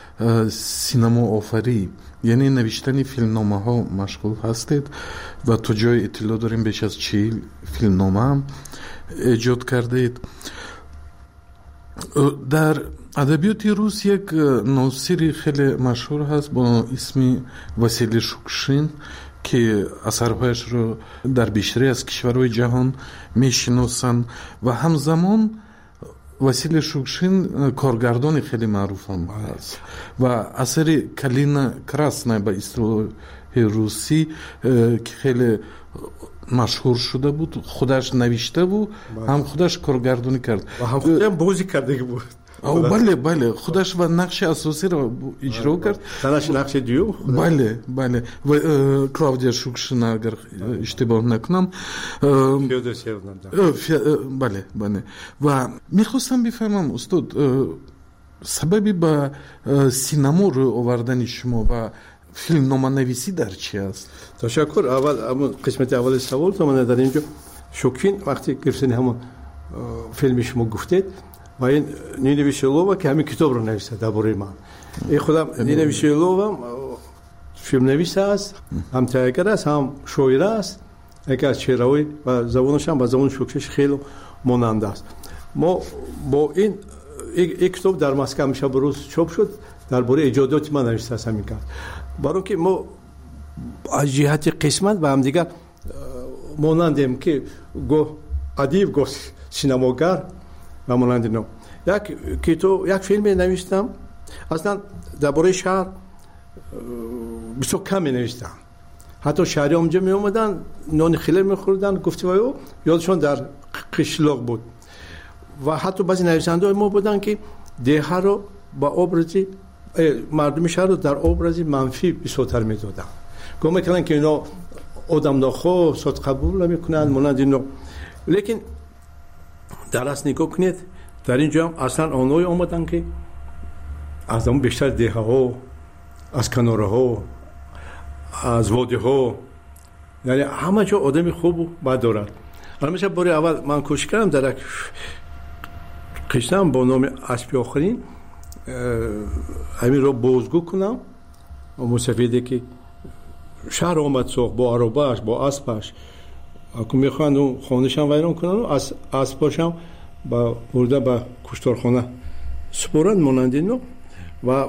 синамоофарӣ, яъне навиштани филмномаҳо машғул ҳастед ва то ҷои иттилоъ дорем беш аз чил филмномаам эҷод кардаед. дар адабиёти рус як носири хеле машҳур ҳаст бо исми Василий Шукшин ки асарҳояшро дар бештари аз кишварҳои ҷаҳон мешиносанд ва ҳамзамон Василий Шукшин коргардони хеле маъруфам ҳаст ва асари Калина Красная ба истилоҳи русӣ ки хеле машҳур шуда буд, худаш навиштаву ҳам худаш коргардонӣ кард ва ҳам худам бозӣ кардагӣ буд. бале бале худаш ва нақши асосиро иҷро кард. танаш нақши дуюм? бале бале ва Клавдия Шукшина, агар иштибоҳ накунам. бале бале ва мехостам бифаҳмам устод, сабаби ба синамо рӯй овардани шумо ва филмноманависӣ дар чи аст? ташаккур. аввал ҳамун қисмати аввали савол то ман дар инҷо Шукшин вақти гирифтани ҳамун филми шумо гуфтед ва ин Нина Виселова ки ҳамин китобро нависад дар бораи ман. ин худам Нина Виселова филмнавис аст, ҳам театргар аст, ҳам шоир аст. яке аз чеҳраҳои ва забонашам ба забони Шукшин хеле монанда аст. мо бо ин ин китоб дар Москва ҳамеша бирӯз чоп шуд, дар бораи эҷодиёти ман навистааст ҳамин кас. баро ки мо аз ҷиҳати қисмат ба ҳамдигар монандем ки гоҳ ادیب گفت سینماگر و مانند اینا. یک کتاب یک فیلم نوشتم، اصلا درباره شهر بسیار کم نوشتم. حتی شهری اونجا می اومدن نان خیلی میخوردن، گفتگو یادشون در قشلاق بود. و حتی بعضی نویسنده ما بودن که دیه رو با ابرزی مردم شهر رو در ابرزی منفی بسیارتر میدادن. گفت میکنن که اینا آدم ناخو صد قبول نمیکنن مانند اینا. لیکن در اصل نگاه کنید در اینجا هم اصلا آنهایی آمدن که از اون بیشتر دیه ها، از کناره ها، از واده ها، یعنی همه جا آدم خوب و بد دارد. همیشه باری اول من کوشش کردم در یک قشنم با نام اسبی آخرین همین رو بازگو کنم و مستفیده که شهر آمد سوخ با عرباش با اسبش اکو میخواند اون خانهشم ویران کنن و از اسباشم با برده با کشتارخانه سپورند مانند اینو. و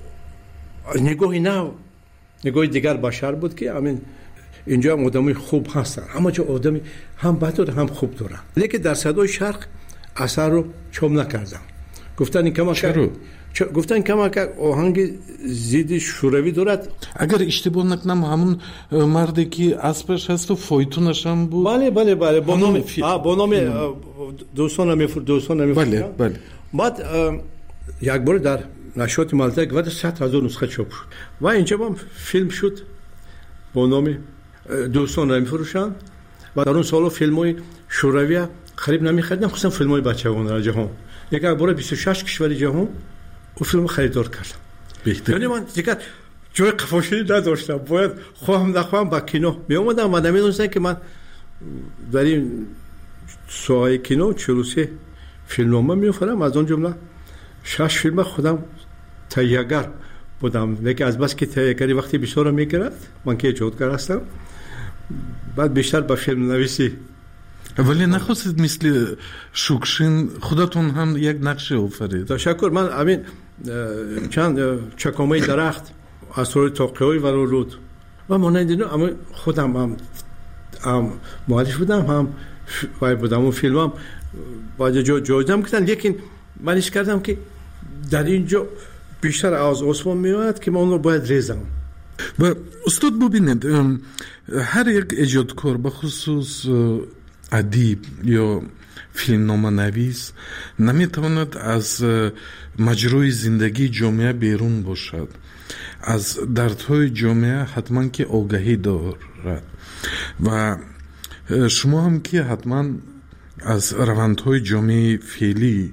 نگاهی نه نگاه دیگر بشر بود که همین اینجا هم آدمی خوب هستن، اما چه آدمی هم بد داره هم خوب دارن. لیکن در صدای شرق اثر رو چوب نکردم. گفتن این کما کرد گفتن کما که آهنگ زید شوروی دارد. اگر اشتباه نکنم همون مردی که اسبش هست و فایتونش هم بود. بله بله بله با نام با نام دوستان میفر دوستان میفر. بله بله. بعد یک بار در نشریات مالزک و صد هزار نسخه چاپ شد و اینجا هم فیلم شد با نام دوستان نمیفروشند. و در اون سالو فیلم‌های شوروی خرید نمی‌خریدن، خصوصا فیلم‌های بچگان در جهان. یک بار بیست و شش کشور جهان او فیلم خریدار کردم. بهتر. یعنی من دیگه جای قفاشی نداشتم، باید خواهم نخواهم با کینو می اومدم و نمی‌دونستم که من در این ساحه کینو چهل و سه فیلمنامه می‌آورم. از اون جمله شش فیلم خودم تهیه‌گر بودم، لیکن از بس که تهیه‌گری وقتی بیشتر می‌گرفت من که ایجادگر هستم، بعد بیشتر با فیلم نویسی. ولی نخواستید مثل شوکشین خودتون هم یک نقشه آفرید؟ تشکر. من همین چند چکامه درخت اسرار تاقی‌های ولورود و مانند اینا اما خودم هم هم مؤلف بودم هم وای بودم و فیلمم با جا جایدم کردن. لیکن من ایش کردم که در اینجا بیشتر از عثمان میاد که من اون رو باید ریزم. و استاد ببینید هر یک ایجادکار به خصوص ادیب یا فیلمنامه نویس نمیتواند از مجرای زندگی جامعه بیرون باشد. از دردهای جامعه حتما که آگاهی دارد و شما هم که حتما از روندهای جامعه فعلی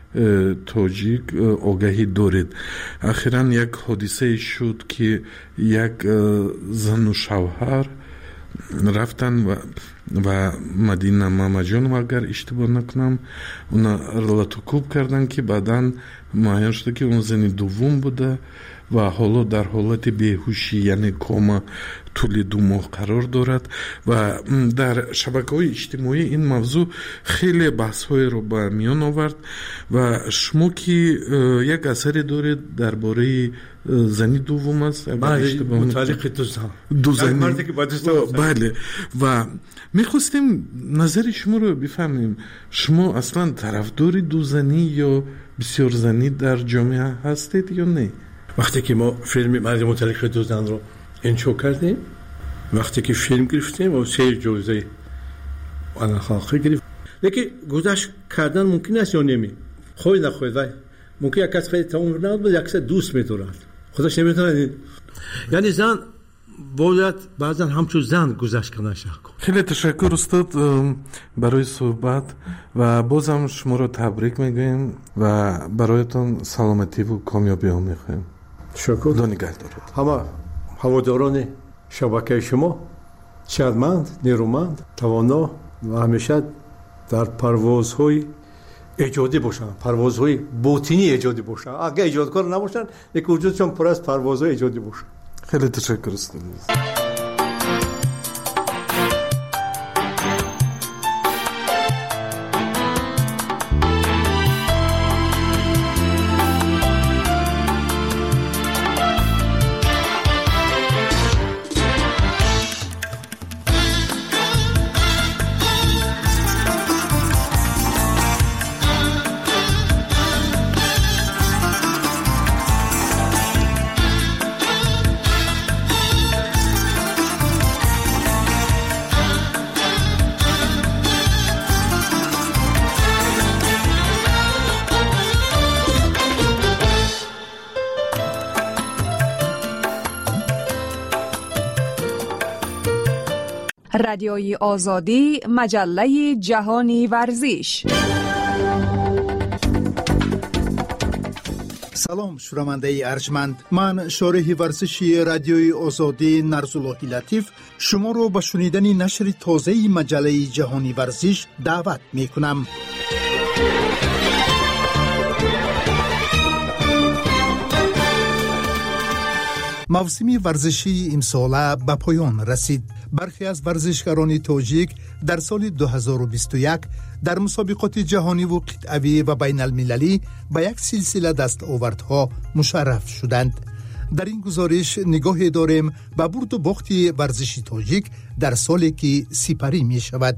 تاجیک آگاهی دارید. اخیراً یک حادثه شد که یک زن و شوهر رفتن و و مدینه ماماجان و اگر اشتباه نکنم اونا رلاتوکوب کردن که بعداً معین شده که اون زنی دوم بوده و حالا در حالت بیهوشی یعنی کوما طول دو ماه قرار دارد و در شبکه‌های اجتماعی این موضوع خیلی بحث‌های رو به میان آورد و شما که یک اثری دارید درباره زنی دوم است متعلق دو زن دو زنی بله و میخواستیم نظر شما رو بفهمیم. شما اصلا طرفدار دو زنی یا بسیار زنی در جامعه هستید یا نه؟ وقتی که ما فیلم مرد متعلق دو زن رو انشا کردیم، وقتی که فیلم گرفتیم و سه جایزه آن خاصی گرفت، لیکن گذشت کردن ممکن است یا نمی خواهی نخواهی وای ممکن یک کس خیلی تمام نبود یک کس دوست می‌دارد خودش نمی‌تونه. یعنی زن باید بعضا همچون زن گذشت کنه. خیلی تشکر استاد برای صحبت و بازم شما رو تبریک میگویم و برایتون سلامتی و کامیابی ها میخوایم. شکر. خدا نگهدار. همه هواداران شبکه شما شادمند، نیرومند، توانا و همیشه در پروازهای ایجادی باشن، پروازهای باطنی ایجادی باشن. اگه ایجادکار نباشن یک وجودشون پر از پروازهای ایجادی باشن. خیلی تشکر استاد. رادیوی آزادی، مجله جهانی ورزش. سلام شنونده ارجمند، من شارح ورزشی رادیوی آزادی نرزالله لطیف شما رو به شنیدن نشر تازه مجله جهانی ورزش دعوت می کنم. موسم ورزشی امساله به پایان رسید. برخی از ورزشکاران تاجیک در سال دو هزار و بیست و یک در مسابقات جهانی و قطعی و بین المللی به یک سلسله دستاوردها مشرف شدند. در این گزارش نگاه داریم به برد و باخت ورزشی تاجیک در سالی که سپری می شود.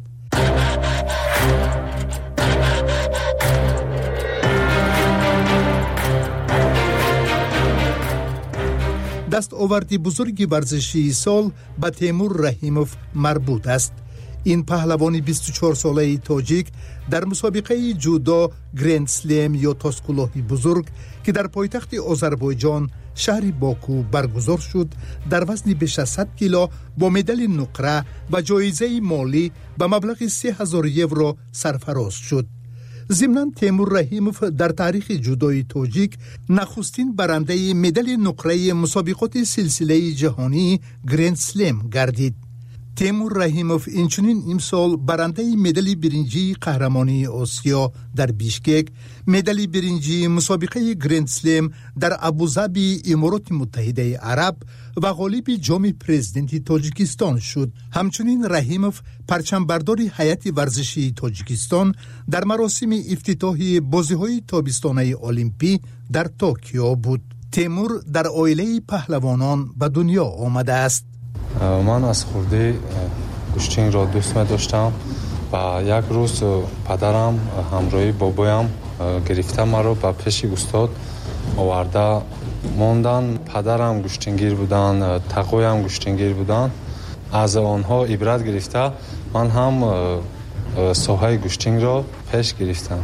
دستاورد بزرگ ورزشی سال به تیمور رحیموف مربوط است. این پهلوان بیست و چهار ساله تاجیک در مسابقه جودو گرند سلم یا تاسکولوهی بزرگ که در پایتخت آذربایجان شهر باکو برگزار شد در وزن بیش از صد کیلو با مدال نقره و جایزه مالی به مبلغ سه هزار یورو سرفراز شد. ضمناً تیمور رحیموف در تاریخ جودوی تاجیک نخستین برنده مدال نقره مسابقات سلسله جهانی گرند سلم گردید. تیمور رحیموف اینچنین امسال برنده مدال برنجی قهرمانی آسیا در بیشکک، مدال برنجی مسابقه گرند سلم در ابوظبی امارات متحده عرب و غالب جام پرزیدنت تاجیکستان شد. همچنین رحیموف پرچمبردار هیئت ورزشی تاجیکستان در مراسم افتتاحی بازی‌های تابستانه المپی در توکیو بود. تیمور در عائله پهلوانان به دنیا آمده است. من از خردی گوشتینگ را دوست می داشتم و یک روز پدرم همراهی بابایم گرفته مرا به پیش استاد آورده موندن. پدرم گوشتینگیر بودن، تقویم گوشتینگیر بودن. از آنها عبرت گرفته من هم ساحه گوشتینگ را پیش گرفتم.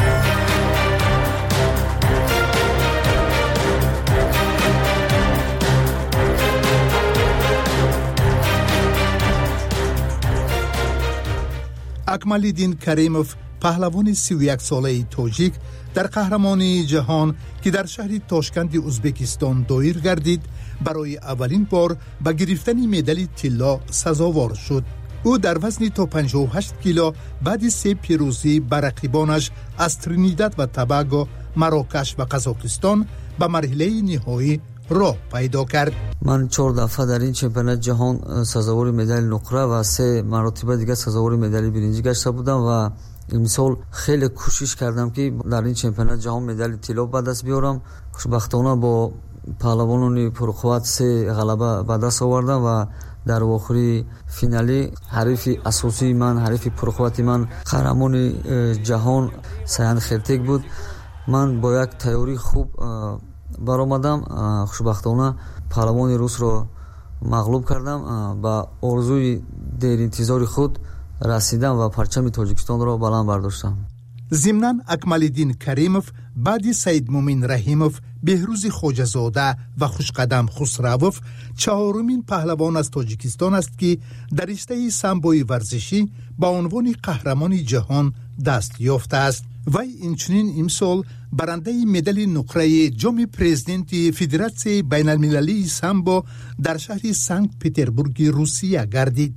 اکمالدین کریموف پهلوان سی و یک ساله تاجیک در قهرمانی جهان که در شهر تاشکند ازبکستان دایر گردید برای اولین بار به گرفتن مدال طلا سزاوار شد. او در وزن تا پنجاه و هشت کیلو بعد سه پیروزی بر رقیبانش از ترینیداد و توباگو، مراکش و قزاقستان به مرحله نهایی راه پیدا کرد. من چهار دفعه در این چمپیونات جهان سزاوار مدال نقره و سه مرتبه دیگه سزاوار مدال برنجی گشته بودم و امسال خیلی کوشش کردم که در این چمپیونات جهان مدال طلا به دست بیارم. خوشبختانه با پهلوانان پرقوت سه غلبه به دست آوردم و در آخری فینالی حریف اساسی من، حریف پرقوت من قهرمان جهان سیان خرتک بود. من با یک تیاری خوب برآمدم. خوشبختانه پهلوان روس را مغلوب کردم. با آرزوی دیر انتظار خود رسیدم و پرچم تاجیکستان را بلند برداشتم. ضمناً اکمالدین کریموف بعد سید مومین رحیموف، بهروز خواجه‌زاده و خوشقدم خسروف چهارمین پهلوان از تاجیکستان است که در رشته سامبوی ورزشی با عنوان قهرمان جهان دست یافته است. وی اینچنین امسال برنده مدال نقره جام پرزیدنت فدراسیون بین المللی سامبو در شهر سنت پترزبورگ روسیه گردید.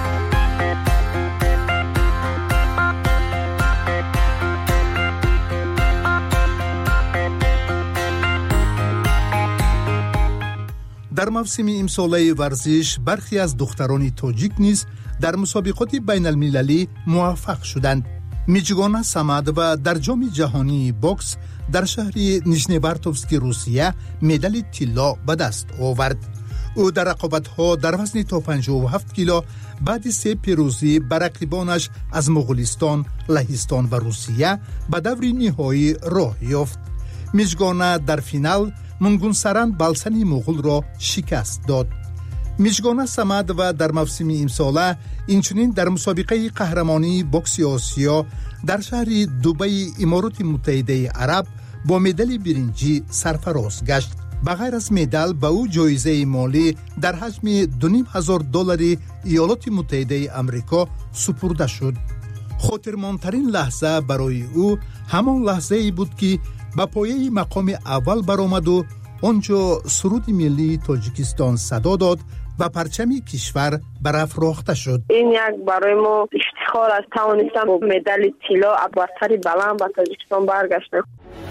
در موسم امساله ورزش برخی از دختران تاجیک نیز در مسابقات بین المللی موفق شدند. میجگانا سمد و در جام جهانی باکس در شهر نیژنیورتوفسک روسیه مدال طلا به دست آورد. او در رقابت‌ها در وزن تا پنجاه و هفت کیلو بعد سه پیروزی بر رقیبانش از مغولستان، لهستان و روسیه به دور نهایی راه یافت. میجگانا در فینال منگونسران بالسن مغول را شکست داد. میجگانا سمد و در موسم امساله اینچنین در مسابقه قهرمانی بوکس آسیا در شهر دبی امارات متحده عرب با مدال برنجی سرفراز گشت. بغیر از مدال به او جایزه مالی در حجم دو و نیم هزار دلار ایالات متحده آمریکا سپرده شد. خاطرماندترین لحظه برای او همان لحظه ای بود که به پایه مقام اول برآمد و آنجا سرود ملی تاجیکستان صدا داد و پرچم کشور برافراخته شد. این یک برای ما افتخار است توانستم با مدال طلا برتری بلند به تاجیکستان برگشتم.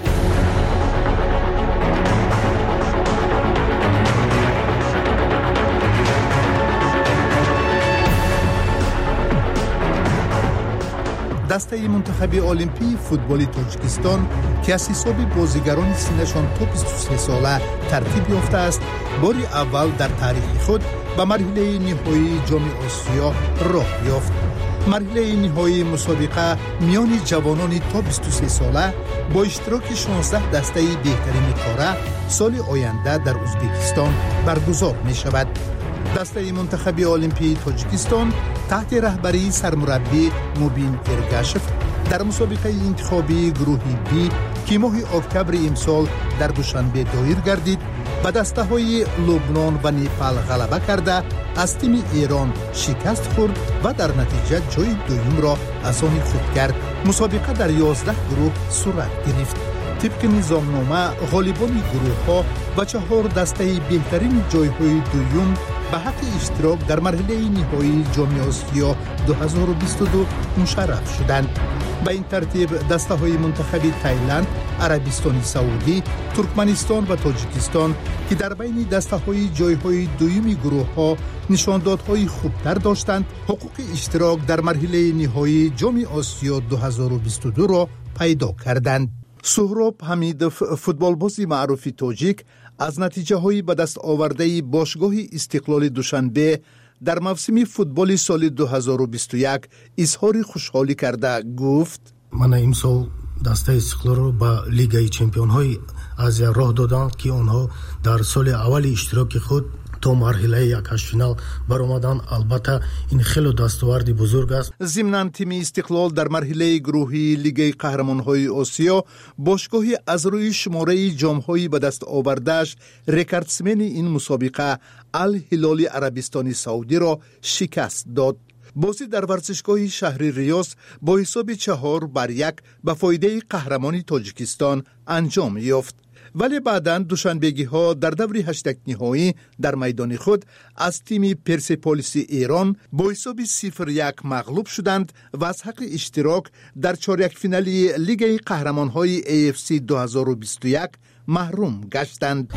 دسته منتخب المپی فوتبال تاجیکستان که از حساب بازیگران سنشان تا بیست و سه ساله ترتیب یافته است، بار اول در تاریخ خود به مرحله نهایی جام آسیا راه یافت. مرحله نهایی مسابقه میان جوانان تا بیست و سه ساله با اشتراک شانزده دسته بهترین قاره سال آینده در ازبکستان برگزار می شود. دسته منتخب المپی تاجیکستان تحت رهبری سرمربی موبین ارگاشف در مسابقه انتخابی گروه بی که ماه اکتبر امسال در دوشنبه دایر گردید به دسته های لبنان و نیپال غلبه کرده از تیم ایران شکست خورد و در نتیجه جای دوم را از آن خود کرد. مسابقه در یازده گروه صورت گرفت. طبق نظامنامه غالبان گروه ها و چهار دسته بهترین جایهای دوم به حق اشتراک در مرحله نهایی جام آسیا دو هزار و بیست و دو مشرف شدند. به این ترتیب دسته های منتخب تایلند، عربستان سعودی، ترکمنستان و تاجیکستان که در بین دسته های جایهای دوم گروه ها نشاندادهای خوبتر داشتند، حقوق اشتراک در مرحله نهایی جام آسیا دو هزار و بیست و دو را پیدا کردند. سهراب حمیدوف فوتبالباز معروف تاجیک از نتیجه های به دست آورده باشگاه استقلال دوشنبه در موسم فوتبال سال دو هزار و بیست و یک اظهار خوشحالی کرده گفت: من امسال دسته استقلال را به لیگ چمپیون های آسیا راه دادند که آنها در سال اول اشتراک خود تا مرحله یک فینال برآمدند. البته این خیلی دستاورد بزرگ است. ضمن تیم استقلال در مرحله گروهی لیگ قهرمان‌های آسیا باشگاه از روی شماره جام‌های به دست آورده‌اش رکوردسمن این مسابقه الهلال عربستان سعودی را شکست داد. بازی در ورزشگاه شهر ریاض با حساب چهار بر یک به فایده قهرمانی تاجیکستان انجام یافت. ولی بعداً دوشنبگی ها در دور هشتگ نهایی در میدان خود از تیم پرسپولیس ایران با حساب صفر یک مغلوب شدند و از حق اشتراک در چهارده فینالی لیگ قهرمان‌های ای اف سی دو هزار و بیست و یک محروم گشتند.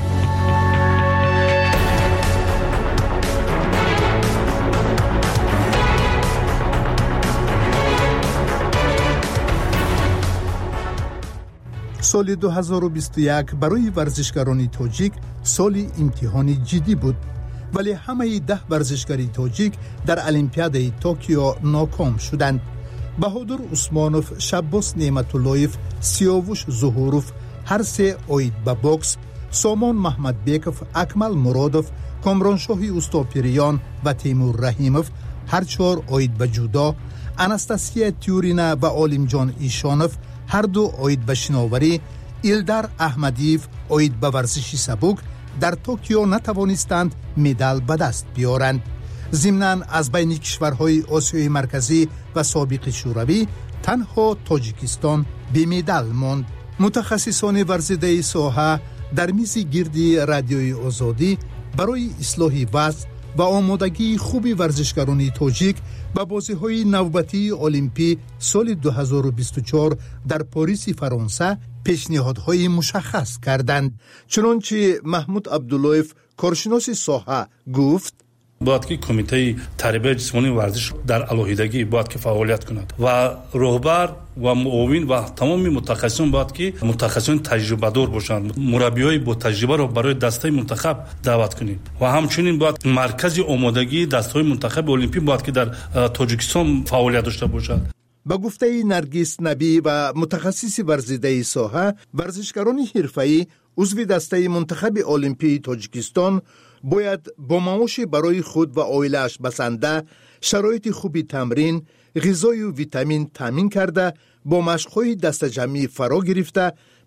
سال دو هزار و بیست و یک برای ورزشکاران تاجیک سال امتحانی جدی بود، ولی همه ده ورزشکاری تاجیک در المپیاد توکیو ناکام شدند. بهادر عثمانوف، شباس نعمتاللهیف، سیاوش ظهوروف هر سه اوید به بوکس، سامان محمد بیکوف، اکمل مرادوف، کامرانشاهی اوستاپیریان و تیمور رحیموف هر چهار اوید به جودو، انستاسیا تیورینا و عالمجان ایشانوف هر دو اوید به شناوری، ایلدار احمدیف اوید به ورزش سبک در توکیو نتوانستند مدال به دست بیارند. ضمناً از بین کشورهای آسیای مرکزی و سابق شوروی تنها تاجیکستان بی مدال ماند. متخصصان ورزیده ساحه در میز گردی رادیوی آزادی برای اصلاح وضع و آمادگی خوبی ورزشکاران تاجیک به بازی‌های نوبتی المپی سال دو هزار و بیست و چهار در پاریس فرانسه پیشنهادهای مشخص کردند. چنانچه محمود عبداللهیف کارشناس ساحه گفت: باید که کمیته تربیت جسمانی ورزش در علیحدگی باید که فعالیت کند و رهبر و معاون و تمامی متخصصان باید که متخصصان تجربه دار باشند. مربیای با تجربه را برای دسته منتخب دعوت کنید و همچنین باید مرکز آمادگی دسته منتخب المپی باید که در تاجیکستان فعالیت داشته باشد. با گفته نرگس نبی و متخصص ورزیده ساحه، ورزشکاران حرفه‌ای عضو دسته منتخب المپی تاجیکستان باید با معاش برای خود و عائله‌اش بسنده، شرایط خوبی تمرین، غذای و ویتامین تامین کرده، با مشق‌های دست جمعی فرا گرفته،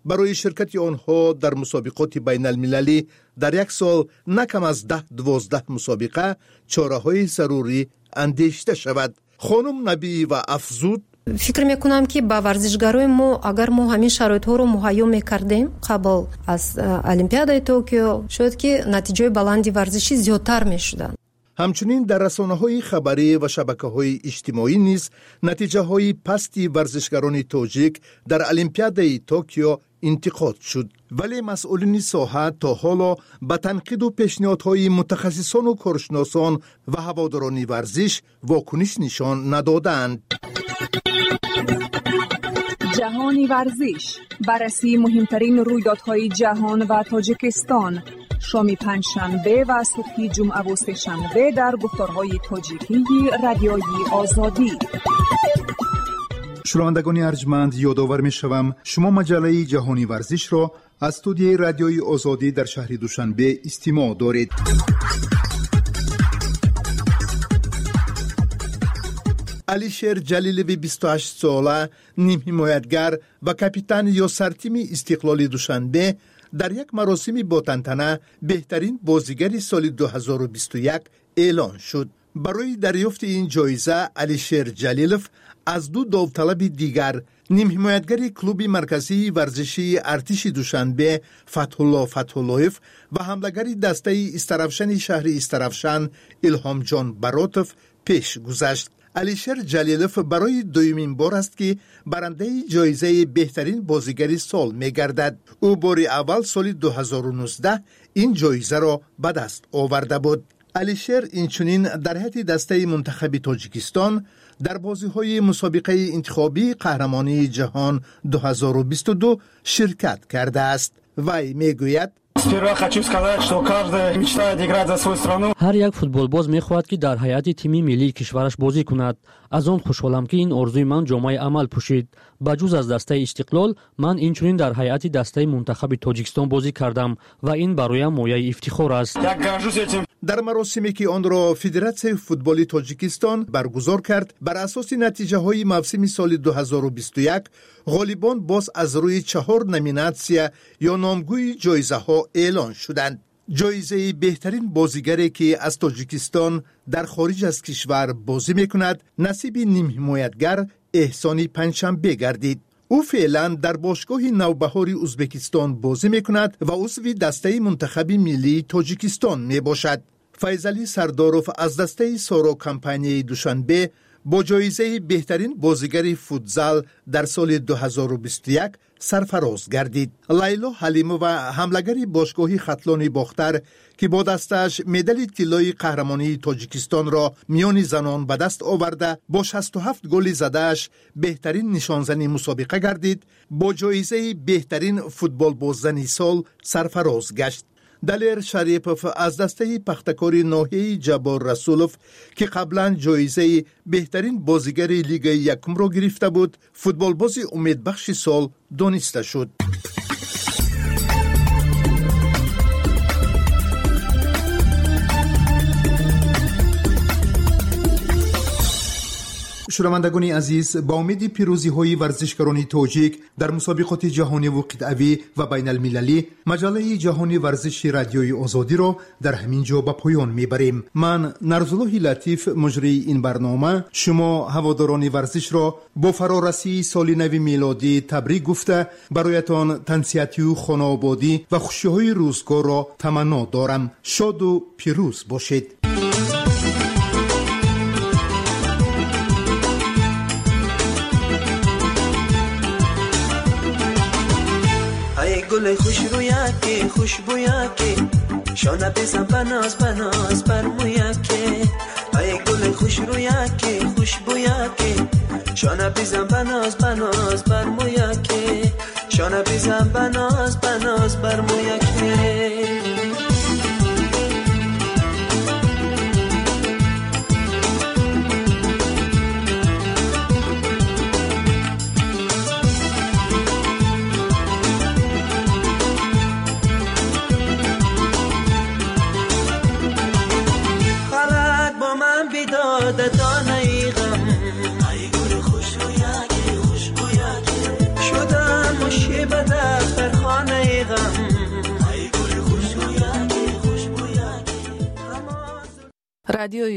برای شرکت آنها در مسابقات بین المللی در یک سال نکم از ده دوازده مسابقه چاره‌های ضروری اندیشیده شود. خانم نبی و افزود: فکر میکنم که با ورزشکارای ما اگر ما همین شرایط‌ها رو مهیا میکردیم قبل از المپیادای توکیو، شاید که نتیجه بلندی ورزشی زیادتر میشدن. همچنین در رسانه‌های خبری و شبکه‌های اجتماعی نیز نتیجه‌های پستی ورزشکاران تاجیک در المپیادای توکیو انتقاد شد، ولی مسئولین ساحه تا حالا به تنقید و پیشنهادهای متخصصان و کارشناسان و هواداران ورزش واکنش نشان ندادند. جهانی ورزش، بررسی مهمترین رویدادهای جهان و تاجیکستان، شام پنجشنبه و صبح جمعه و سه‌شنبه در گفتارهای تاجیکی رادیوی آزادی. شنوندگان ارجمند، یادآور می‌شوم شما مجله جهانی ورزش را از استودیوی رادیوی آزادی در شهر دوشنبه استماع دارید. علیشیر جلیلوی بیست و هشت ساله، نیم حمایتگر و کاپیتان یاسر تیم استقلال دوشنبه در یک مراسم با تنتنه بهترین بازیگر سال دو هزار و بیست و یک اعلان شد. برای دریافت این جایزه علیشیر جلیلوف از دو داوطلب دیگر، نیم حمایتگر کلوب مرکزی ورزشی ارتش دوشنبه فتح الله فتح اللهیف و حمله‌گر دسته استرافشن شهر استرافشن الهام جان براتوف پیش گذشت. علیشیر جلیلوف برای دومین بار است که برنده جایزه بهترین بازیگر سال می‌گردد. او بار اول سال دو هزار و نوزده این جایزه را به دست آورده بود. علیشیر اینچنین در هیئت دسته منتخب تاجیکستان در بازی‌های مسابقه انتخابی قهرمانی جهان دو هزار و بیست و دو شرکت کرده است. وی میگوید: هر یک فوتبالباز میخواهد که در هیئت تیمی ملی کشورش بازی کند. از آن خوشحالم که این آرزوی من جامعه عمل پوشید. بجز از دسته استقلال، من اینچنین در هیئت دسته منتخب تاجیکستان بازی کردم و این برایم مایه افتخار است. در مراسمی که آن را فدراسیون فوتبال تاجیکستان برگزار کرد، بر اساس نتیجه های موسم سال دو هزار و بیست و یک، غالبان باز از روی چهار نامیناسیون یا نامگوی جایزه ها اعلان شدند. جایزه بهترین بازیگری که از تاجیکستان در خارج از کشور بازی میکند نصیب نیم حمایتگر احسانی پنجشنبه گردید. او فعلا در باشگاه نوبهار ازبکستان بازی میکند و عضو دسته منتخب ملی تاجیکستان می باشد. فیضعلی سرداروف از دسته سارا کمپانی دوشنبه با جایزه بهترین بازیگر فوتزال در سال دو هزار و بیست و یک سرفراز گردید. لیلا حلیمو و حمله‌گر باشگاه خطلان باختر که با دستش مدال طلای قهرمانی تاجیکستان را میان زنان به دست آورده، با شصت و هفت گل زدهش بهترین نشانزن مسابقه گردید. با جایزه بهترین فوتبال باززن سال سرفراز گشت. دلیر شریپوف از دسته پختکاری ناحیه جبار رسولوف که قبلا جایزه بهترین بازیگر لیگ یکم را گرفته بود، فوتبال بازی امیدبخش سال دانسته شد. شنوندگان عزیز، با امید پیروزی های ورزشکاران تاجیک در مسابقات جهانی و قطعی و بین المللی، مجله جهانی ورزش رادیوی آزادی را در همین جا به پایان میبریم. من نرزالله لطیف، مجری این برنامه، شما هواداران ورزش را با فرارسی سال نو میلادی تبریک گفته برایتان تنصیحاتی و خانوادگی و خوشی های روزگار را تمنا دارم. شاد و پیروز باشید. گل خوش رویکی خوشبویکی شانه بزن بناز بناز بر مویکی ای گل خوش رویکی خوشبویکی شانه بزن بناز بناز بر مویکی شانه بزن بناز بناز بر مویکی شدم مشی به دفتر رادیوی